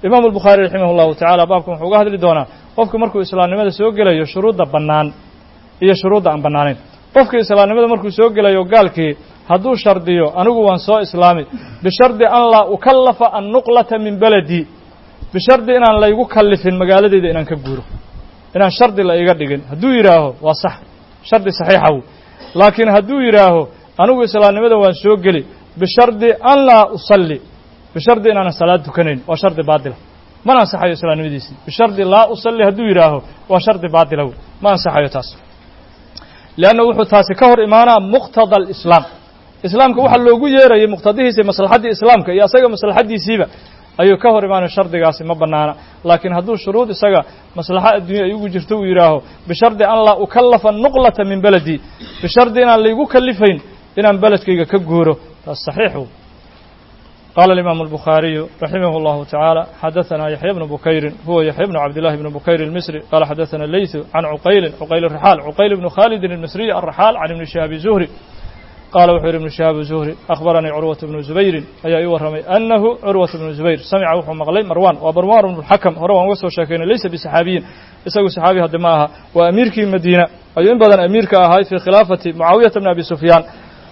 imaamu albukhaari raximah allahu tacaala baabkan wuxuu uga hadli doonaa qofku markuu islaamnimada soo gelayo shuruudda bannaan iyo shuruudda aan bannaanayn. qofka islaamnimada markuu soo gelayo gaalkii hadduu shardiyo anigu waan soo islaami bishardi an laa ukallafa annuqlata min beledi, bishardi inaan laygu kallifin magaaladeyda inaan ka guuro, inaan shardi la iga dhigin hadduu yidhaaho waa sax, shardi saxiixaw. laakiin hadduu yidhaaho anigu islaamnimada waan soo geli bishardi an laa usalli, bishardi inaanan salaad tukanayn, waa shardi baatila, mana ansaxayo islaamnimadiisii. bishardi laa usalli hadduu yidhaaho waa shardi baatilaw, ma ansaxayo taas. leanna wuxuu taasi ka hor imaanaa muqtada alislaam, islaamka waxa loogu yeerayay muqtadihiisa maslaxaddii islaamka iyo asaga maslaxaddiisiiba ayuu ka hor imaanay, shardigaasi ma bannaana. laakiin hadduu shuruud isaga maslaxa adduunya ay ugu jirto uu yidhaaho bishardi an laa ukallafa nuqlata min beledi, bishardi inaan laygu kallifayn inaan beledkayga ka guuro, taas saxiixu. qaala alimaamu albukhaariyu raximah allahu tacaala xadaثana yaxya bnu bukayrin huwa yaxya bnu cabdillahi bnu bukayr almisri qaala xadaثana leytu can cuqaylin cuqayl raxaal cuqayl bnu khaalidin almisriy alraxaal can ibni shihaabi zuhri qaala wuxuu yidhi ibnu shihaab zuhri akhbaranii curwata bnu zubayrin ayaa ii warramay annahu curwata bnu zubayr samica wuxuu maqlay marwan waa marwan bnu lxakam hore waan uga soo sheekaynay laysa bisaxaabiyin, isagu saxaabi haddi ma aha, waa amiirkii madiina ayuu in badan amiirka ahay fii khilaafati mucaawiyata bni abi sufyaan.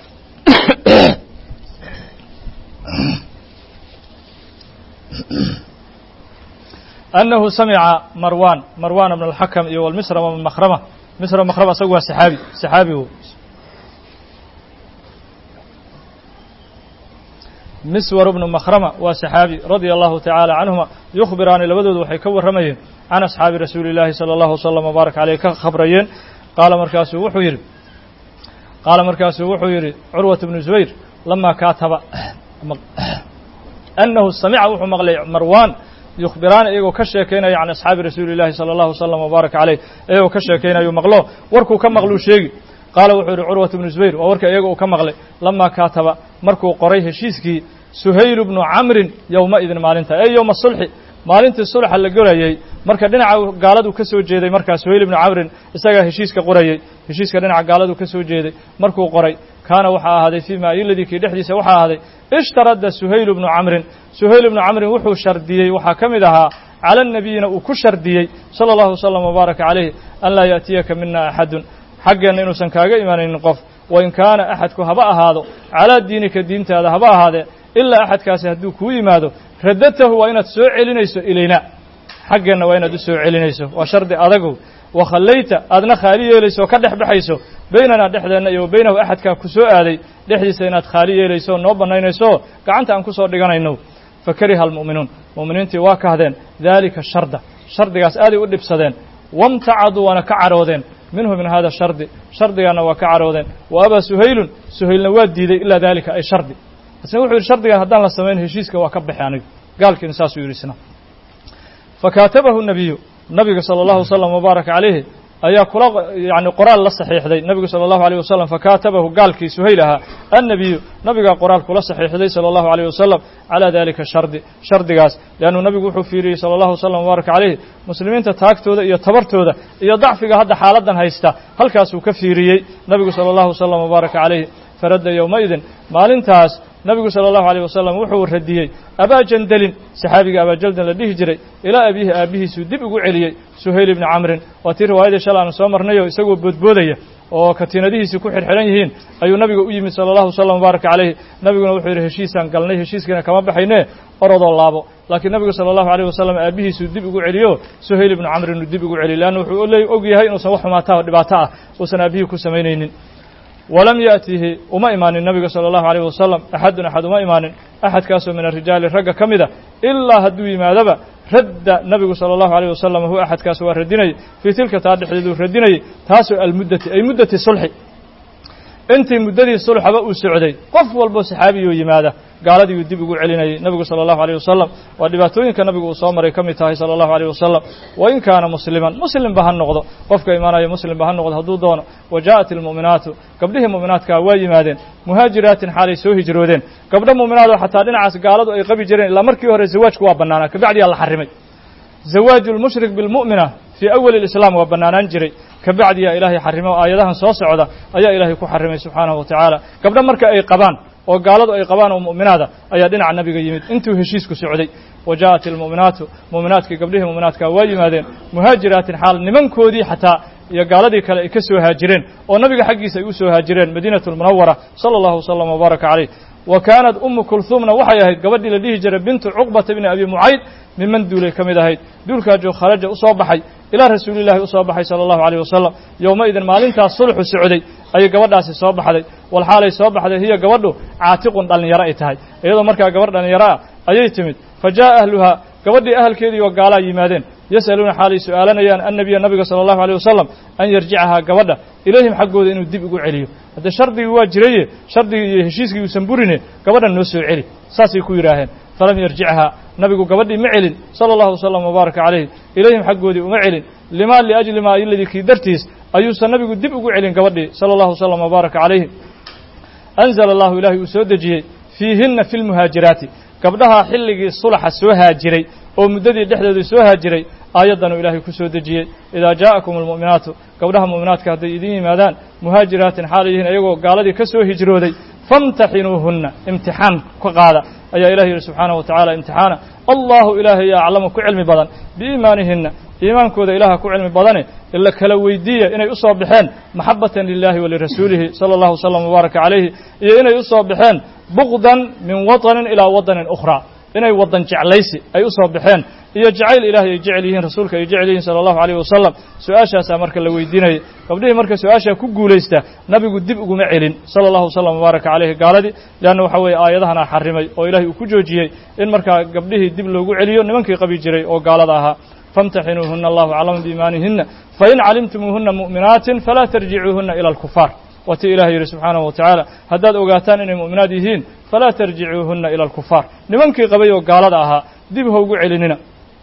annahu samica marwan marwan bn alxakam iyo walmisrama makrama misra makrama isagu waa saxaabi saxaabi miswar bnu makhrama waa saxaabi radia allahu tacaala canhuma yukhbiraani labadoodu waxay ka warramayeen can asxaabi rasuuli illaahi sala allahu wasalam wabaarak caleyh ka khabrayeen. qaala markaasuu wuxuu yidhi qaala markaasuu wuxuu yidhi curwat bnu zubayr lamaa kaataba annahu samica wuxuu maqlay marwan yukhbiraani iyagoo ka sheekaynaya can asxaabi rasuuli illaahi sala allahu wasalam wabaarak caleyh, iyagoo ka sheekaynayu maqlo warkuu ka maqluu sheegi. qaala wuxuu yidhi curwat bnu zubayr waa warka iyaga uu ka maqlay lamaa kaataba markuu qoray heshiiskii suhayl bnu camrin yowmaidin maalinta ee yowma sulxi, maalintii sulxa la gelayey marka dhinaca gaaladu ka soo jeeday markaa suhayl ibnu camrin isagaa heshiiska qorayey, heshiiska dhinaca gaaladu ka soo jeeday markuu qoray kaana waxaa ahaaday fii maa iladii kii dhexdiisa waxaa ahaaday ishtarada suhayl bnu camrin, suhayl ibnu camrin wuxuu shardiyey waxaa ka mid ahaa cala nabiyina uu ku shardiyey sala allahu wasalam wabaaraka caleyh an laa yaأtiyaka mina axadun, xaggeenna inuusan kaaga imaanaynin qof, wain kaana axadku haba ahaado calaa diinika diintaada haba ahaadee ilaa axadkaasi hadduu kuu yimaado radatahu waa inaad soo celinayso ilayna, xaggeenna waa inaad u soo celinayso, waa shardi adagow. wakhallayta aadna khaali yeelayso oo ka dhex baxayso baynanaa dhexdeenna iyo wa baynahu axadkaa ku soo aaday dhexdiisa inaad khaali yeelayso oo noo bannaynayso gacanta aan ku soo dhiganayno. fakariha almu'minuun mu'miniintii waa kahdeen daalika sharda, shardigaas aaday u dhibsadeen, wamtacaduu waana ka caroodeen minhu min hada shardi, shardigaana waa ka caroodeen. wa abaa suhaylun suhaylna waa diiday ilaa daalika ay shardi, isna wuxuu yidhi shardigan haddaan la samayn heshiiska waa ka baxi anigu, gaalkiina saasuu yidhi isna. fakaatabahu nabiyu nabiga sala allahu wasalam wabaarak caleyhi ayaa kula yani qoraal la saxiixday nabigu sala allahu alayh wasalam, fakaatabahu gaalkii suhayl ahaa annabiyu nabigaa qoraal kula saxiixday sala allahu alayh wasalam calaa dalika shardi, shardigaas leannu nabigu wuxuu fiiriyey sala allahu wasalam wabaarak caleyhi muslimiinta taagtooda iyo tabartooda iyo dacfiga hadda xaaladan haysta halkaasuu ka fiiriyey nabigu sala allahu wasalam wabaarak caleyhi. faradda yowmaidin maalintaas nabigu sala allahu alayh wasalam wuxuu radiyey abaa jandalin saxaabiga abaajaldan la dhihi jiray ilaa abiihi aabbihiisuu dib ugu celiyey suhayl ibni camrin. waa tii riwaayadii shala aanu soo marnayo isagoo boodboodaya oo katiinadihiisii ku xirxiran yihiin ayuu nabiga u yimid sala allahu wasalam wabaarak caleyhi. nabiguna wuxuu yidhi heshiisaan galnay, heshiiskiina kama baxayne orodoo laabo. laakiin nabigu sala allahu alayh wasalam aabbihiisuu dib ugu celiyo suhayl ibnu camrin uu dib ugu celiy leanna wuxuu og yahay inuusan wax xumaata oo dhibaato ah uusan aabbihii ku samaynaynin. walam yaأtihi uma imaanin nabiga salى اllahu عalيه wasalam axadun axad uma imaanin axadkaasoo min arijaali ragga ka mida ilaa hadduu yimaadaba radda nabigu salى اllahu عalيه wasalam hu axadkaas waa radinayay fii tilka taa dhexdeeduu radinayay taasoo almuddati ay muddati sulxi, intii muddadii sulxaba uu socday qof walbo saxaabiyoo yimaada gaaladiiuu dib ugu celinayay nabigu salى اllahu عalيه wasalam. waa dhibaatooyinka nabigu uu soo maray ka mid tahay salى اllahu عalيه wasalam. wain kaana musliman muslimba ha noqdo, qofka imaanaya muslimba ha noqdo hadduu doono. wa jaaءat ilmu'minaatu gabdhihii mu'minaadkaa waa yimaadeen muhaajiraatin xaalay soo hijroodeen, gabdho mu'minaadoo xataa dhinacaas gaaladu ay qabi jireen ilaa markii hore zawaajku waa bannaanaa kabacdiyaa la xarimay. zawaaju lmushrik bilmu'mina fii awali اlislaam waa bannaanaan jiray, kabacdiyaa ilaahay xarimo aayadahan soo socda ayaa ilaahay ku xarimay subxaanahu wa tacaala. gabdho marka ay qabaan oo gaaladu ay qabaan oo mu'minaada ayaa dhinaca nabiga yimid intuu heshiisku socday wajaa'at almu'minaatu mu'minaadkii gabdhihii mu'minaadka waa yimaadeen muhaajiraatin xaal nimankoodii xataa iyo gaaladii kale ay ka soo haajireen oo nabiga xaggiisa ay u soo haajireen madiinatu lmunawara sala allahu wasalam wabaaraka calayh wa kaanat ummu kulhuumna waxay ahayd gabadhii la dhihi jiray bintu cuqbata bni abi mucayd miman duulay ka mid ahayd duulkaajoo kharaja u soo baxay ilaa rasuulillahi u soo baxay sala allahu alayh wasalam yowmaidin maalintaas sulxu socday ayay gabadhaasi soo baxday walxaalay soo baxday hiya gabadhu caatiqun dhallinyaro ay tahay iyadoo markaa gabadh dhallinyaro ah ayay timid fa jaa'a ahluhaa gabadhii ahalkeedii oo gaalaa yimaadeen yas'aluuna xaalay su'aalanayaan annabiya nabiga sala allahu alayh wasalam an yarjicahaa gabadha ilayhim xaggooda inuu dib ugu celiyo haddee shardigii waa jiraye shardigii iyo heshiiskii uusan burine gabadhan noo soo celi saasay ku yidhaaheen falam yarjichaa nabigu gabadhii ma celin sala allahu wasalam wabaaraka calayh ilayhim xaggoodii uma celin limaa liajli maa iladii kii dartiis ayuusan nabigu dib ugu celin gabadhii sala allahu wasalam wabaaraka calayhi anzala allahu ilaahay uu soo dejiyey fiihinna fi lmuhaajiraati gabdhaha xilligii sulaxa soo haajiray oo muddadii dhexdeedii soo haajiray aayaddanuu ilaahay ku soo dejiyey idaa jaa'akum almu'minaatu gabdhaha mu'minaadka hadday idin yimaadaan muhaajiraatin xaalay yihiin iyagoo gaaladii ka soo hijrooday famtaxinuuhunna imtixaan ka qaada ayaa ilahi yidhi subxaanahu wa tacala imtixaana allahu ilaahay aclamu ku cilmi badan biiimaanihinna iimaankooda ilaaha ku cilmi badane ila kala weydiiya inay u soo baxeen maxabatan lilahi walirasuulihi sala allahu wasalam wabaaraka calayhi iyo inay u soo baxeen buqdan min watanin ilaa watanin ukhraa inay waddan jeclaysi ay u soo baxeen iyo jacayl ilaahay ay jecel yihiin rasuulka ay jecel yihiin sala allahu alayh wasalam su-aashaasaa marka la weydiinayay gabdhihii marka su-aashaa ku guulaysta nabigu dib uguma celin sala allahu wasalam wabaaraka calayhi gaaladii leanna waxa weeye aayadahanaa xarimay oo ilaahay uu ku joojiyey in markaa gabdhihii dib loogu celiyo nimankii qabi jiray oo gaalada ahaa famtaxinuuhuna allahu aclamu biiimaanihinna fain calimtumuuhuna mu'minaatin falaa tarjicuuhuna ila alkufaar waati ilahay yidhi subxaanahu wa tacaala haddaad ogaataan inay mu'minaad yihiin falaa tarjicuuhunna ila alkufaar nimankii qabay oo gaalada ahaa dib ha ugu celinina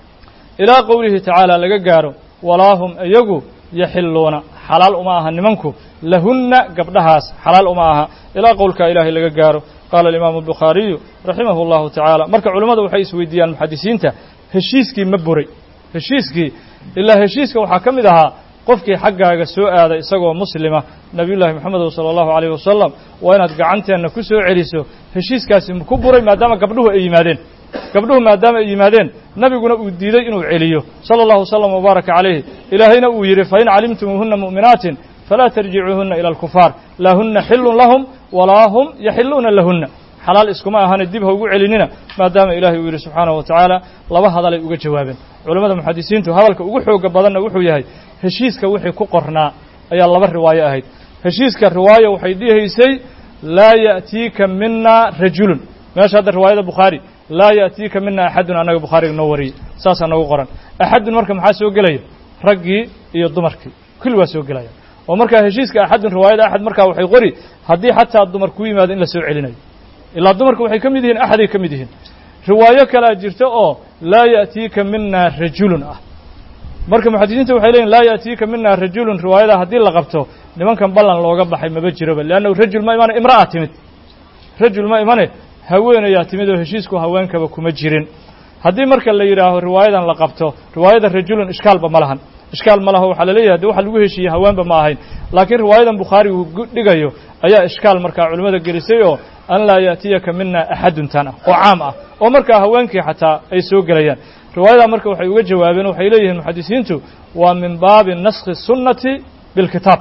ilaa qowlihi tacaala laga gaaro walaa hum iyagu yaxilluuna xalaal uma aha nimanku lahunna gabdhahaas xalaal uma aha ilaa qowlkaa ilaahay laga gaaro qaala alimaamu albukhaariyu raximahu allahu tacaala marka culimmadu waxay isweydiiyaan muxadisiinta heshiiskii ma buray heshiiskii ilaa heshiiska waxaa ka mid ahaa qofkii xaggaaga soo aaday isagoo muslima nabiyullaahi moxamedo sala allahu alayh wasalam waa inaad gacanteenna ku soo celiso heshiiskaasi ku buray maadaama gabdhuhu ay yimaadeen gabdhuhu maadaama ay yimaadeen nabiguna uu diiday inuu celiyo sala allahu wasalam wabaaraka calayhi ilaahayna uu yidhi fain calimtumuuhunna mu'minaatin falaa tarjicuuhunna ila alkufaar laa hunna xillun lahum walaa hum yaxilluuna lahunna xalaal iskuma ahane dib ha ugu celinina maadaama ilaahay uu yidhi subxaanahu wa tacaala laba hadalay uga jawaabeen culimmada muxadisiintu hadalka ugu xooga badanna wuxuu yahay heshiiska wixii ku qornaa ayaa laba riwaayo ahayd heshiiska riwaayo waxay dhihaysay laa ya'tiika mina rajulun meesha hadda riwaayada bukhaari laa ya'tiika mina axadun annaga bukhaariga noo wariyey saasaa noogu qoran axadun marka maxaa soo gelaya raggii iyo dumarkii kulli waa soo gelaya oo markaa heshiiska axadun riwaayada axad markaa waxay qori haddii xataa dumar ku yimaado in la soo celinayo ilaa dumarku waxay ka mid yihiin axaday ka mid yihiin riwaayo kalea jirta oo laa ya'tiika mina rajulun ah marka muxadisiinta waxay leeyihin laa ya'tiika mina rajulun riwaayada haddii la qabto nimankan ballan looga baxay maba jiroba leannahu rajul ma imane imra'a timid rajul ma imane haweenayaa timid oo heshiisku haweenkaba kuma jirin haddii marka la yidhaaho riwaayadan la qabto riwaayada rajulun ishkaalba ma lahan ishkaal ma laho waxaa la leeyahay de waxa lagu heshiiyey haweenba ma ahayn laakiin riwaayadan bukhaari uu dhigayo ayaa ishkaal markaa culimmada gelisay oo an laa ya'tiyaka mina axadun tan ah oo caam ah oo markaa haweenkii xataa ay soo gelayaan riwaayadaa marka waxay uga jawaabeen waxay leeyihiin muxadisiintu waa min baabi naskhi sunnati bilkitaab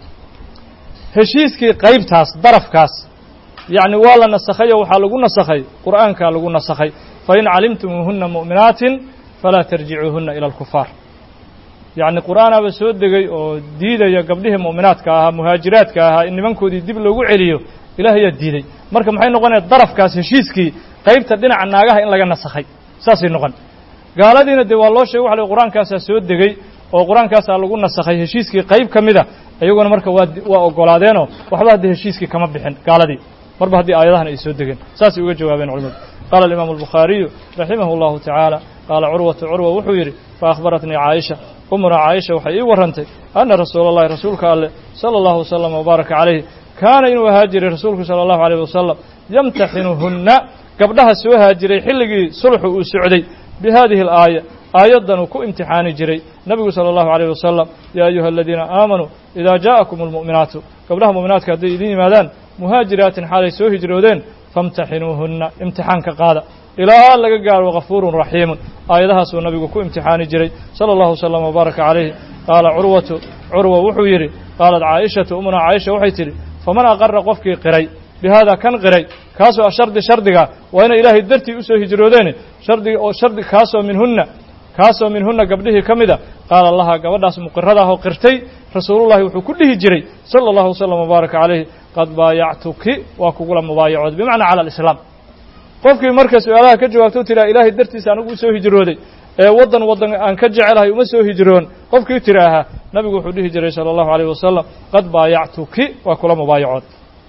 heshiiskii qaybtaas darafkaas yacni waa la nasakhay oo waxaa lagu nasakhay qur'aankaa lagu nasakhay fain calimtumuuhunna mu'minaatin falaa tarjicuuhunna ila alkufaar yacni qur'aanaaba soo degay oo diidaya gabdhihii mu'minaadka ahaa muhaajiraadka ahaa in nimankoodii dib loogu celiyo ilaah ayaa diiday marka maxay noqonaya darafkaas heshiiskii qaybta dhinaca naagaha in laga nasakhay saasay noqon gaaladiina dee waa loo sheegay waxa la qur'aankaasaa soo degay oo qur'aankaasaa lagu nasakhay heshiiskii qayb ka mida iyaguna marka waa waa oggolaadeenoo waxba hadda heshiiskii kama bixin gaaladii marba haddii aayadahan ay soo degeen saasay uga jawaabeen culimadu qaala alimaamu albukhaariyu raximahu allahu tacaala qaala curwatu curwa wuxuu yidhi fa akhbaratnii caaisha umuna caaisha waxay ii warrantay anna rasuula allahi rasuulka alleh sala allahu wasalam wabaaraka calayhi kaana inuu ahaa jiray rasuulku sala allahu alayh wasalam yamtaxinuhunna gabdhaha soo haajiray xilligii sulxu uu socday bi hadihi alaaya aayaddanuu ku imtixaani jiray nebigu sala allahu alayh wasalam yaa ayuha aladiina aamanuu idaa jaa'akum almu'minaatu gabdhaha mu'minaadka hadday idin yimaadaan muhaajiraatin xaalay soo hijroodeen famtaxinuuhunna imtixaanka qaada ilaa laga gaaro gafuurun raxiimun aayadahaasuu nabigu ku imtixaani jiray sala allahu wasalam wabaaraka calayhi qaala curwatu curwa wuxuu yidhi qaalat caaishatu umunaa caaisha waxay tidhi faman aqara qofkii qiray bihaada kan qiray kaasoo shardi shardiga waa inay ilaahay dartii usoo hijroodeen shardiga oo shardi kaasoo minhunna kaasoo minhunna gabdhihii ka mida qaala lahaa gabadhaas muqirada ah oo qirtay rasuulullahi wuxuu ku dhihi jiray sala allahu wasalam wabaaraka calayhi qad baayactuki waa kugula mubaayacood bimacnaa cala alislaam qofkii marka su-aalaha ka jawaabto tiraa ilaahay dartiisa anigu usoo hijrooday ee waddan waddan aan ka jecelahay uma soo hijroon qofkii tiraahaa nabigu wuxuu dhihi jiray sala allahu alayh wasalam qad baayactuki waa kula mubaayacood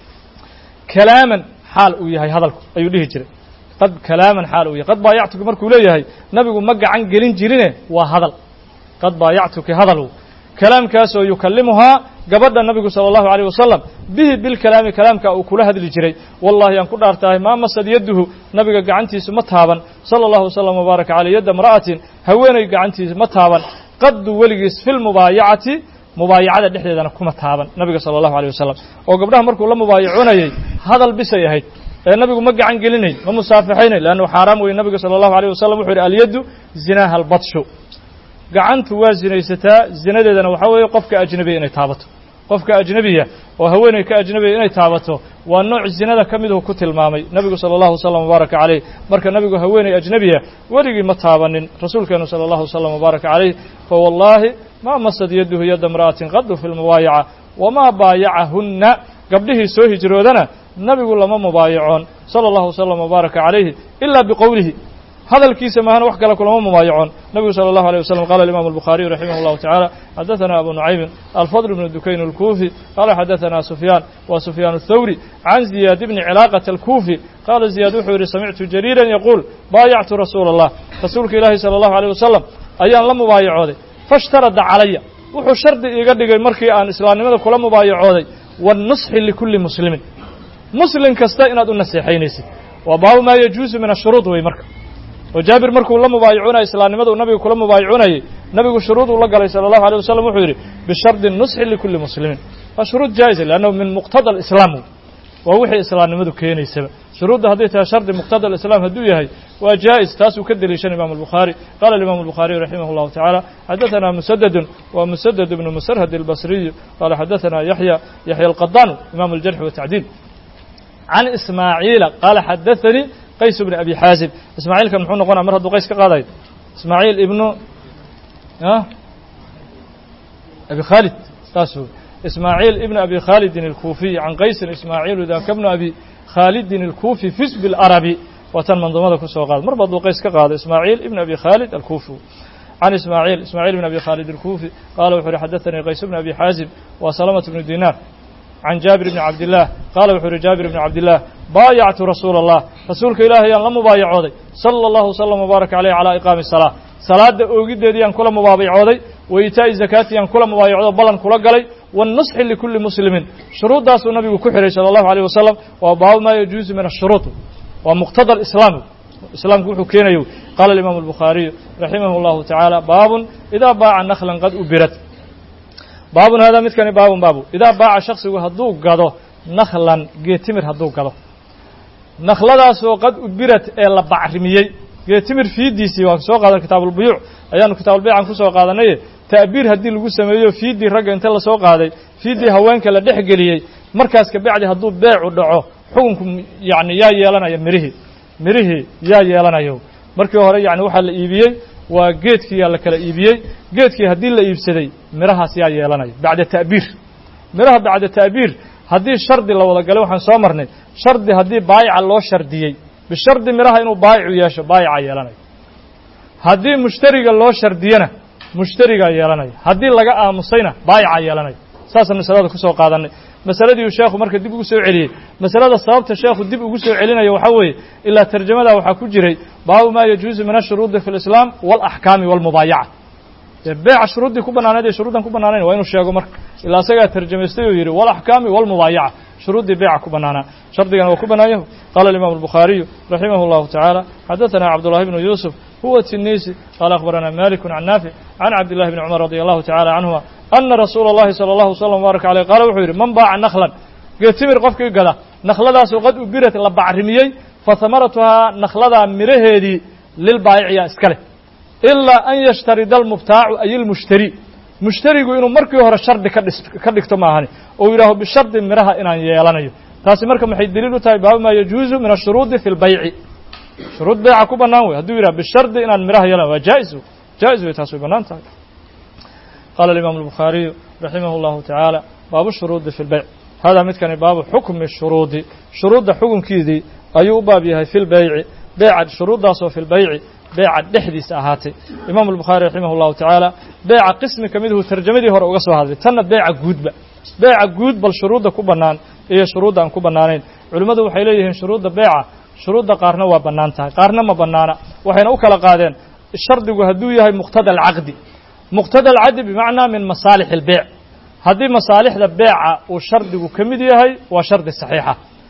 kalaaman xaal uu yahay hadalku ayuu dhihi jiray qad kalaaman xaal uu yahay qad baayactuki markuu leeyahay nabigu ma gacan gelin jirine waa hadal qad baayactuki hadal kalaamkaasoo yukallimuhaa gabadha nabigu sala allahu alayh wasalam bihi bilkalaami kalaamka uu kula hadli jiray wallahi aan ku dhaartahay maa masad yadduhu nabiga gacantiisu ma taaban sala allahu wasalam wabaaraka caleyh yadda imra'atin haweenay gacantiisa ma taaban qaddu weligiis fi lmubaayacati mubaayacada dhexdeedana kuma taaban nabiga sala allahu alayh wasalam oo gabdhaha markuu la mubaayacoonayay hadal bisay ahayd ee nabigu ma gacan gelinay ma musaafaxaynay leannu xaaraam weye nabiga sala allahu alayh wasalam wuxuu yidhi alyaddu zinaaha albadshu gacantu waa zinaysataa zinadeedana waxaa weeye qofka ajnabiya inay taabato qofka ajnabiya oo haweeney ka ajnabiya inay taabato waa nooc zinada ka miduu ku tilmaamay nabigu sala allahu wasalam wabaaraka calayh marka nabigu haweeney ajnabiya weligii ma taabanin rasuulkeenu sala allahu wasalam wabaaraka calayh fa wallaahi maa masad yaduhu yadda imra'atin qadu fi lmubaayaca wamaa baayacahunna gabdhihii soo hijroodana nabigu lama mubaayacoon sala allahu wasalam wabaaraka calayhi ilaa biqowlihi hadalkiisa maahana wax kale kulama mubaayacoon nabigu sala allahu alيyه wasalam qala imam الbukhariyu raximah اllahu taعala xadaثana abu nucaymin alfadl bn dukayn اlkufi qala xadaثana sufyaan wa sufyaan الthawri can ziyaad bni cilaaqaةa اlkufi qala ziyaad wuxuu yihi samictu jariira yaquul baayactu rasuula الlah rasuulka ilaahi salى اllahu alيه wasalam ayaan la mubaayacooday faاshtarada calaya wuxuu shardi iiga dhigay markii aan islaamnimada kula mubaayacooday wالnusxi likuli muslimin muslim kasta inaad u naseexaynaysid waa baabu maa yajuusu min ashuruud wey marka oo jaabir markuu la mubaayacoonayay islaamnimada uu nabiga kula mubaayacoonayay nabigu shuruud uu la galay sala allahu alayh wasalam wuxuu yidhi bishardi nusxi likulli muslimin waa shuruud jaa'iza leannahu min muqtada alislaam waa wixii islaamnimadu keenaysaba shuruudda hadday tahay shardi muqtada alislaam hadduu yahay waa jaa'is taasuu ka deliishan imam albukhaari qala alimam albukhaariyu raximah allahu tacaala xadaثana musadadun wa musadad ibnu musarhad albasriyu qala xadaثana yaxya yaxya alqadanu imam aljarxi watacdiil can ismaaciila qaala xadaثanii qays bn abi xaazim ismaaciilkan muxuu noqonaya mar hadduu qays ka qaadayo ismaaciil ibnu abi khaalid saas ismaaciil ibn abi khaalidin اlkuufiy can qaysin ismaaciilu daka bnu abi khaalidin اlkuufi fis bilarabi waa tan manduumada kusoo qaada marba hadduu qays ka qaado ismaaciil ibn abi khaalid alkuufi can ismaaciil ismaaciil ibn abi khaalid alkuufi qaala wuxuu uhi xadaثanii qays bn abi xaazim wa salamة bnu dinaar can jaabir bni cabdillaah qaala wuxuu uhi jaabir bni cabdillaah baayactu rasuula allah rasuulka ilaahay ayaan la mubaayacooday sala allahu wasalam wbaaraka caleyh calaa iqaami salaa salaada oogiddeedii yaan kula mubaayacooday wa iitaa'i zakaati yaan kula mubaayacoodo ballan kula galay wannusxi likulli muslimin shuruuddaasuu nabigu ku xidhay sala allahu alayh wasalam waa baabu maa yajuusu min ashuruud waa muqtada alislaam islaamku wuxuu keenayo qaala alimaamu albukhaariyu raximah allahu tacaala baabun idaa baaca nakhlan qad ubirat baabun haadaa midkani baabun baabu idaa baaca shaksigu hadduu gado nakhlan geetimir hadduu gado nakhladaasoo qad ubirat ee la bacrimiyey geetimir fiidiisii waan soo qaadan kitaabulbuyuuc ayaanu kitaabulbaycan ku soo qaadanaye ta'biir haddii lagu sameeyo fiiddii ragga inta la soo qaaday fiiddii haweenka la dhex geliyey markaas kabacdi hadduu beecu dhaco xukunku yacni yaa yeelanaya mirihii mirihii yaa yeelanayo markii hore yacni waxaa la iibiyey waa geedkii yaa la kala iibiyey geedkii haddii la iibsaday mirahaas yaa yeelanaya bacda ta'biir miraha bacda ta'biir haddii shardi la wada galay waxaan soo marnay shardi haddii baayica loo shardiyey bishardi miraha inuu baayicu yeesho baayica yeelanayo haddii mushtariga loo shardiyena mushtarigaa yeelanaya haddii laga aamusayna baayica yeelanaya saasaan masalada ku soo qaadanay masaladii uu sheekhu marka dib ugu soo celiyey masalada sababta sheekhu dib ugu soo celinayo waxaa weeye ilaa tarjamada waxaa ku jiray baabu maa yajuusu min ashuruudi fi lislaam waalaxkaami walmubaayaca dee beeca shuruuddii ku bannaaneed ee shuruuddan ku bannaanayn waa inuu sheego marka ilaa isagaa tarjamaystay oo yidhi walaxkaami walmubaayaca shuruuddii beeca ku bannaanaa shardigana waa ku bannaanyahu qaala alimaamu albukhaariyu raximah allahu tacaala xadaثana cabdullahi bnu yuusuf huwa tinisi qaala akhbarana malikun can naafic can cabdillahi bni cumar radi allahu tacala canhuma ana rasuula اllahi salى allahu wasalam wbaaraka aleyh qaala wuxuu yidhi man baaca nakhlan geetimir qofkii gada nakhladaasoo qad ubirat la bacrimiyey fahamaratuhaa nakhladaa miraheedii lilbaayici yaa iska leh ilaa an yashtarida almubtaacu ay ilmushtari mushtarigu inuu markii hore shardi ka dhis ka dhigto maahani oo yidhaaho bishardi miraha inaan yeelanayo taasi marka maxay daliil u tahay baabu maa yajuuzu min ashuruudi fi lbayci shuruud bayca ku bannaan wey hadduu yidhaha bishardi inaan miraha yeelanayo waa jaa-is jaa-is wey taas way bannaan tahay qaala alimaamu albukhaariyu raximah allahu tacaala baabu shuruudi fi lbayc hada midkani baabu xukmi shuruudi shuruudda xukunkiidii ayuu u baab yahay fi lbayci beyca shuruuddaasoo fi lbayci beyca dhexdiisa ahaatay imaamu albukhaari raximah allahu tacaala beyca qismi ka miduu tarjamadii hore uga soo hadlay tanna beyca guudba beyca guud bal shuruudda ku bannaan iyo shuruudda aan ku bannaanayn culimmadu waxay leeyihiin shuruudda beyca shuruudda qaarna waa bannaan tahay qaarna ma bannaana waxayna u kala qaadeen shardigu hadduu yahay muqtada alcaqdi muqtada alcaqdi bimacnaa min masaalix albeyc haddii masaalixda beeca uu shardigu ka mid yahay waa shardi saxiixa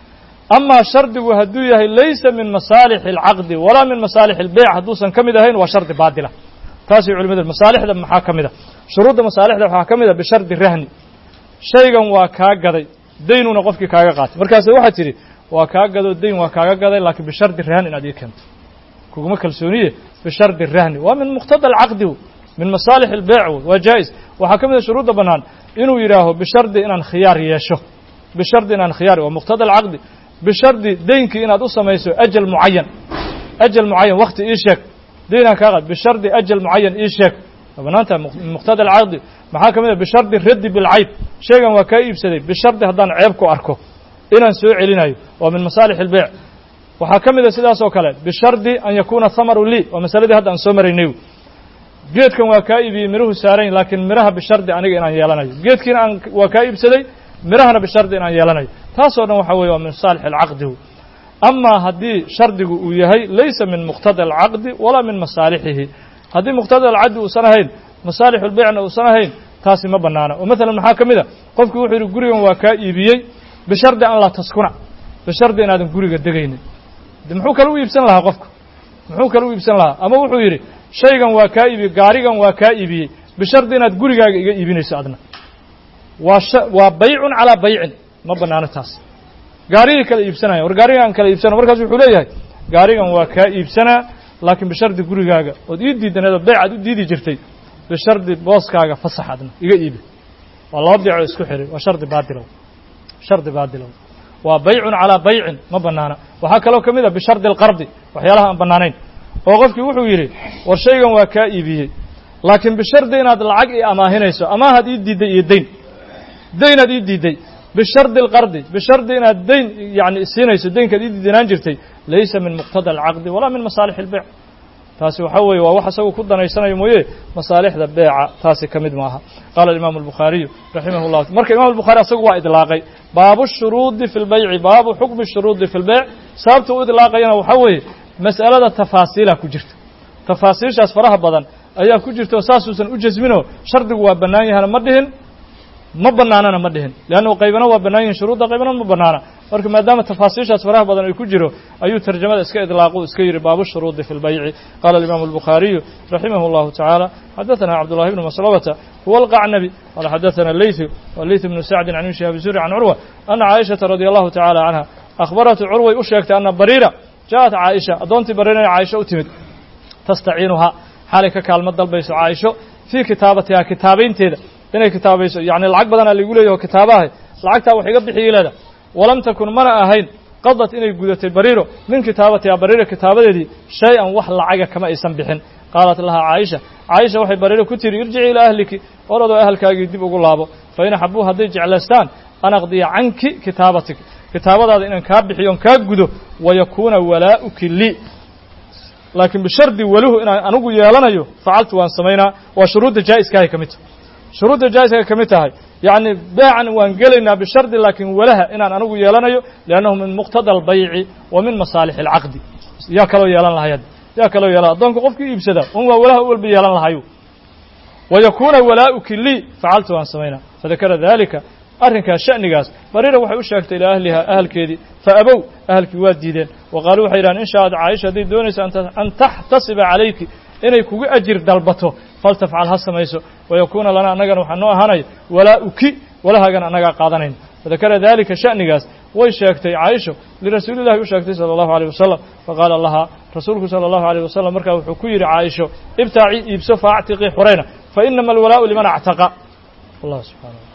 amaa shardigu hadduu yahay laysa min masaalixi alcaqdi walaa min masaalixi albeyc hadduusan ka mid ahayn waa shardi baatila taasay culimadu masaalixda maxaa ka mid a shuruudda masaalixda waxaa ka mid a bishardi rahni shaygan waa kaa gaday daynuuna qofkii kaaga qaatay markaase waxaad tidhi waa kaa gadoo dayn waa kaaga gaday laakiin bishardi rahni inaad ii keento kuguma kalsooniye bishardi rahni waa min muqtada alcaqdi min masaalix albeyc waa jaa-is waxaa ka mid a shuruudda bannaan inuu yidhaaho bishardi inaan khiyaar yeesho bishardi inaan khiyaar waa muqtada alcaqdi bishardi daynkii inaad u samayso ajal mucayan ajal mucayan wakti ii sheeg daynaan kaa qaad bishardi ajal mucayan ii sheeg waa bannaantaha min muqtada alcaqdi maxaa ka mid a bishardi raddi bilcayb shaygan waa kaa iibsaday bishardi haddaan ceeb ku arko inaan soo celinayo waa min masaalix albeyc waxaa ka mid a sidaas oo kale bishardi an yakuuna hamaru lii waa masaladii hadda aan soo maraynay geedkan waa kaa iibiyey miruhu saarayn laakiin miraha bishardi aniga inaan yeelanayo geedkiina aan waa kaa iibsaday mirahana bishardi inaan yeelanayo taasoo dhan waxa weye waa min saalix alcaqdi amaa haddii shardigu uu yahay laysa min muqtada alcaqdi walaa min masaalixihi haddii muqtada alcaqdi uusan ahayn masaalix albeycna uusan ahayn taasi ma bannaana oo maalan maxaa ka mid a qofkii wuxuu yidhi gurigan waa kaa iibiyey bishardi an laa taskuna bishardi inaadan guriga degaynin de muxuu kale u iibsan lahaa qofka muxuu kale u iibsan lahaa ama wuxuu yidhi shaygan waa kaa iibiyey gaarigan waa kaa iibiyey bishardi inaad gurigaaga iga iibinayso adna waa waa baycun calaa baycin ma bannaano taas gaarigii kala iibsanaya war gaarigaan kala iibsana markaas wuxuu leeyahay gaarigan waa kaa iibsanaa laakiin bishardi gurigaaga ood ii diidaneedoo beycaad u diidi jirtay bishardi booskaaga fasax adna iga iibi waa laba beecoo isku xiray waa shardi baadilow shardi baadilow waa baycun calaa baycin ma bannaana waxaa kaloo ka mid a bishardi alqardi waxyaalaha aan bannaanayn oo qofkii wuxuu yidhi war shaygan waa kaa iibiyey laakiin bishardi inaad lacag ii amaahinayso amaahaad ii diidday iyo dayn daynaad ii diidday bishardi alqardi bishardi inaad dayn yani isiinayso daynkaad ii diidanaan jirtay laysa min muqtada alcaqdi walaa min masaalix albeyc taasi waxaa weeye waa wax isagu ku danaysanayo mooye masaalixda beeca taasi ka mid maaha qaala alimaamu albukhaariyu raximah llah marka imam albukhaari asagu waa idlaaqay baabu shuruudi fi lbayci baabu xukmi shuruudi fi lbeyc sababta u idlaaqayana waxaa weeye mas'alada tafaasiilaa ku jirta tafaasiishaas faraha badan ayaa ku jirta oo saasuusan u jasminoo shardigu waa bannaan yahana ma dhihin ma bannaanana ma dhihin leannu qaybana waa bannaan yihin shuruudda qaybana ma bannaana marka maadaama tafaasiishaas faraha badan ay ku jiro ayuu tarjamada iska idlaaqu iska yidhi baabu shuruudi fi lbayci qaala alimaamu albukhaariyu raximah allahu tacaala xadaثana cabdullahi bnu maslabata huwa alqacnabi qaala xadaثana leytu wa leytu bnu sacdin can ibn shihaab zuri can curwa ana caaishata radia allahu tacala canha akhbaratu curway u sheegtay ana bariira ja'at caaisha addoontii bariira inay caaisho u timid tastaciinuhaa xaalay ka kaalmo dalbayso caaisho fii kitaabatihaa kitaabaynteeda inay kitaabayso yacni lacag badanaa laigu leeyaho kitaabahay lacagtaa wax iga bixiyay leeda walam takun mana ahayn qadad inay gudatay bariiro min kitaabatihaa bariiro kitaabadeedii shay-an wax lacaga kama aysan bixin qaalat lahaa caaisha caaisha waxay bariiro ku tihi irjici ilaa ahliki oradoo ahalkaagii dib ugu laabo fa in axabuu hadday jeclaystaan an aqdiya canki kitaabatik kitaabadaada inaan kaa bixiyoon kaa gudo wayakuuna walaa'uki lii laakiin bishardi weluhu inaan anigu yeelanayo facaltu waan samaynaa waa shuruudda jaa'iskaahay ka mid tahay shuruudda jaa'iskaay ka mid tahay yacni beecan waan gelaynaa bishardi laakiin walaha inaan anigu yeelanayo liannahu min muqtada albayci wa min masaalix alcaqdi yaa kaloo yeelan lahay yaa kaloo yeelan addoonka qofkii iibsada un waa walaha u walba yeelan lahayu wayakuuna walaa'uki lii facaltu waan samaynaa fadakara dalika arrinkaas sha'nigaas bariira waxay u sheegtay ilaa ahlihaa ahalkeedii fa abow ahalkii waa diideen wa qaaluu waxay yidhahan in shaad caaisha hadday doonayso an taxtasiba calayki inay kugu ajir dalbato faltafcal ha samayso wayakuuna lanaa annagana waxaa noo ahaanaya walaa'uki walahaagan annagaa qaadanayn فذكر ذلك شأنigaas way sheegtay caaisho lirasuuli llahi u sheegtay salى الlahu عalيه wasalam faqaala lahaa rasuulku salى الlahu عalيه wasalam markaa wuxuu ku yidhi caaisho ibtaaci iibso faactiqii xurayna fainama alwalaءu liman actaqa allah subxaanaه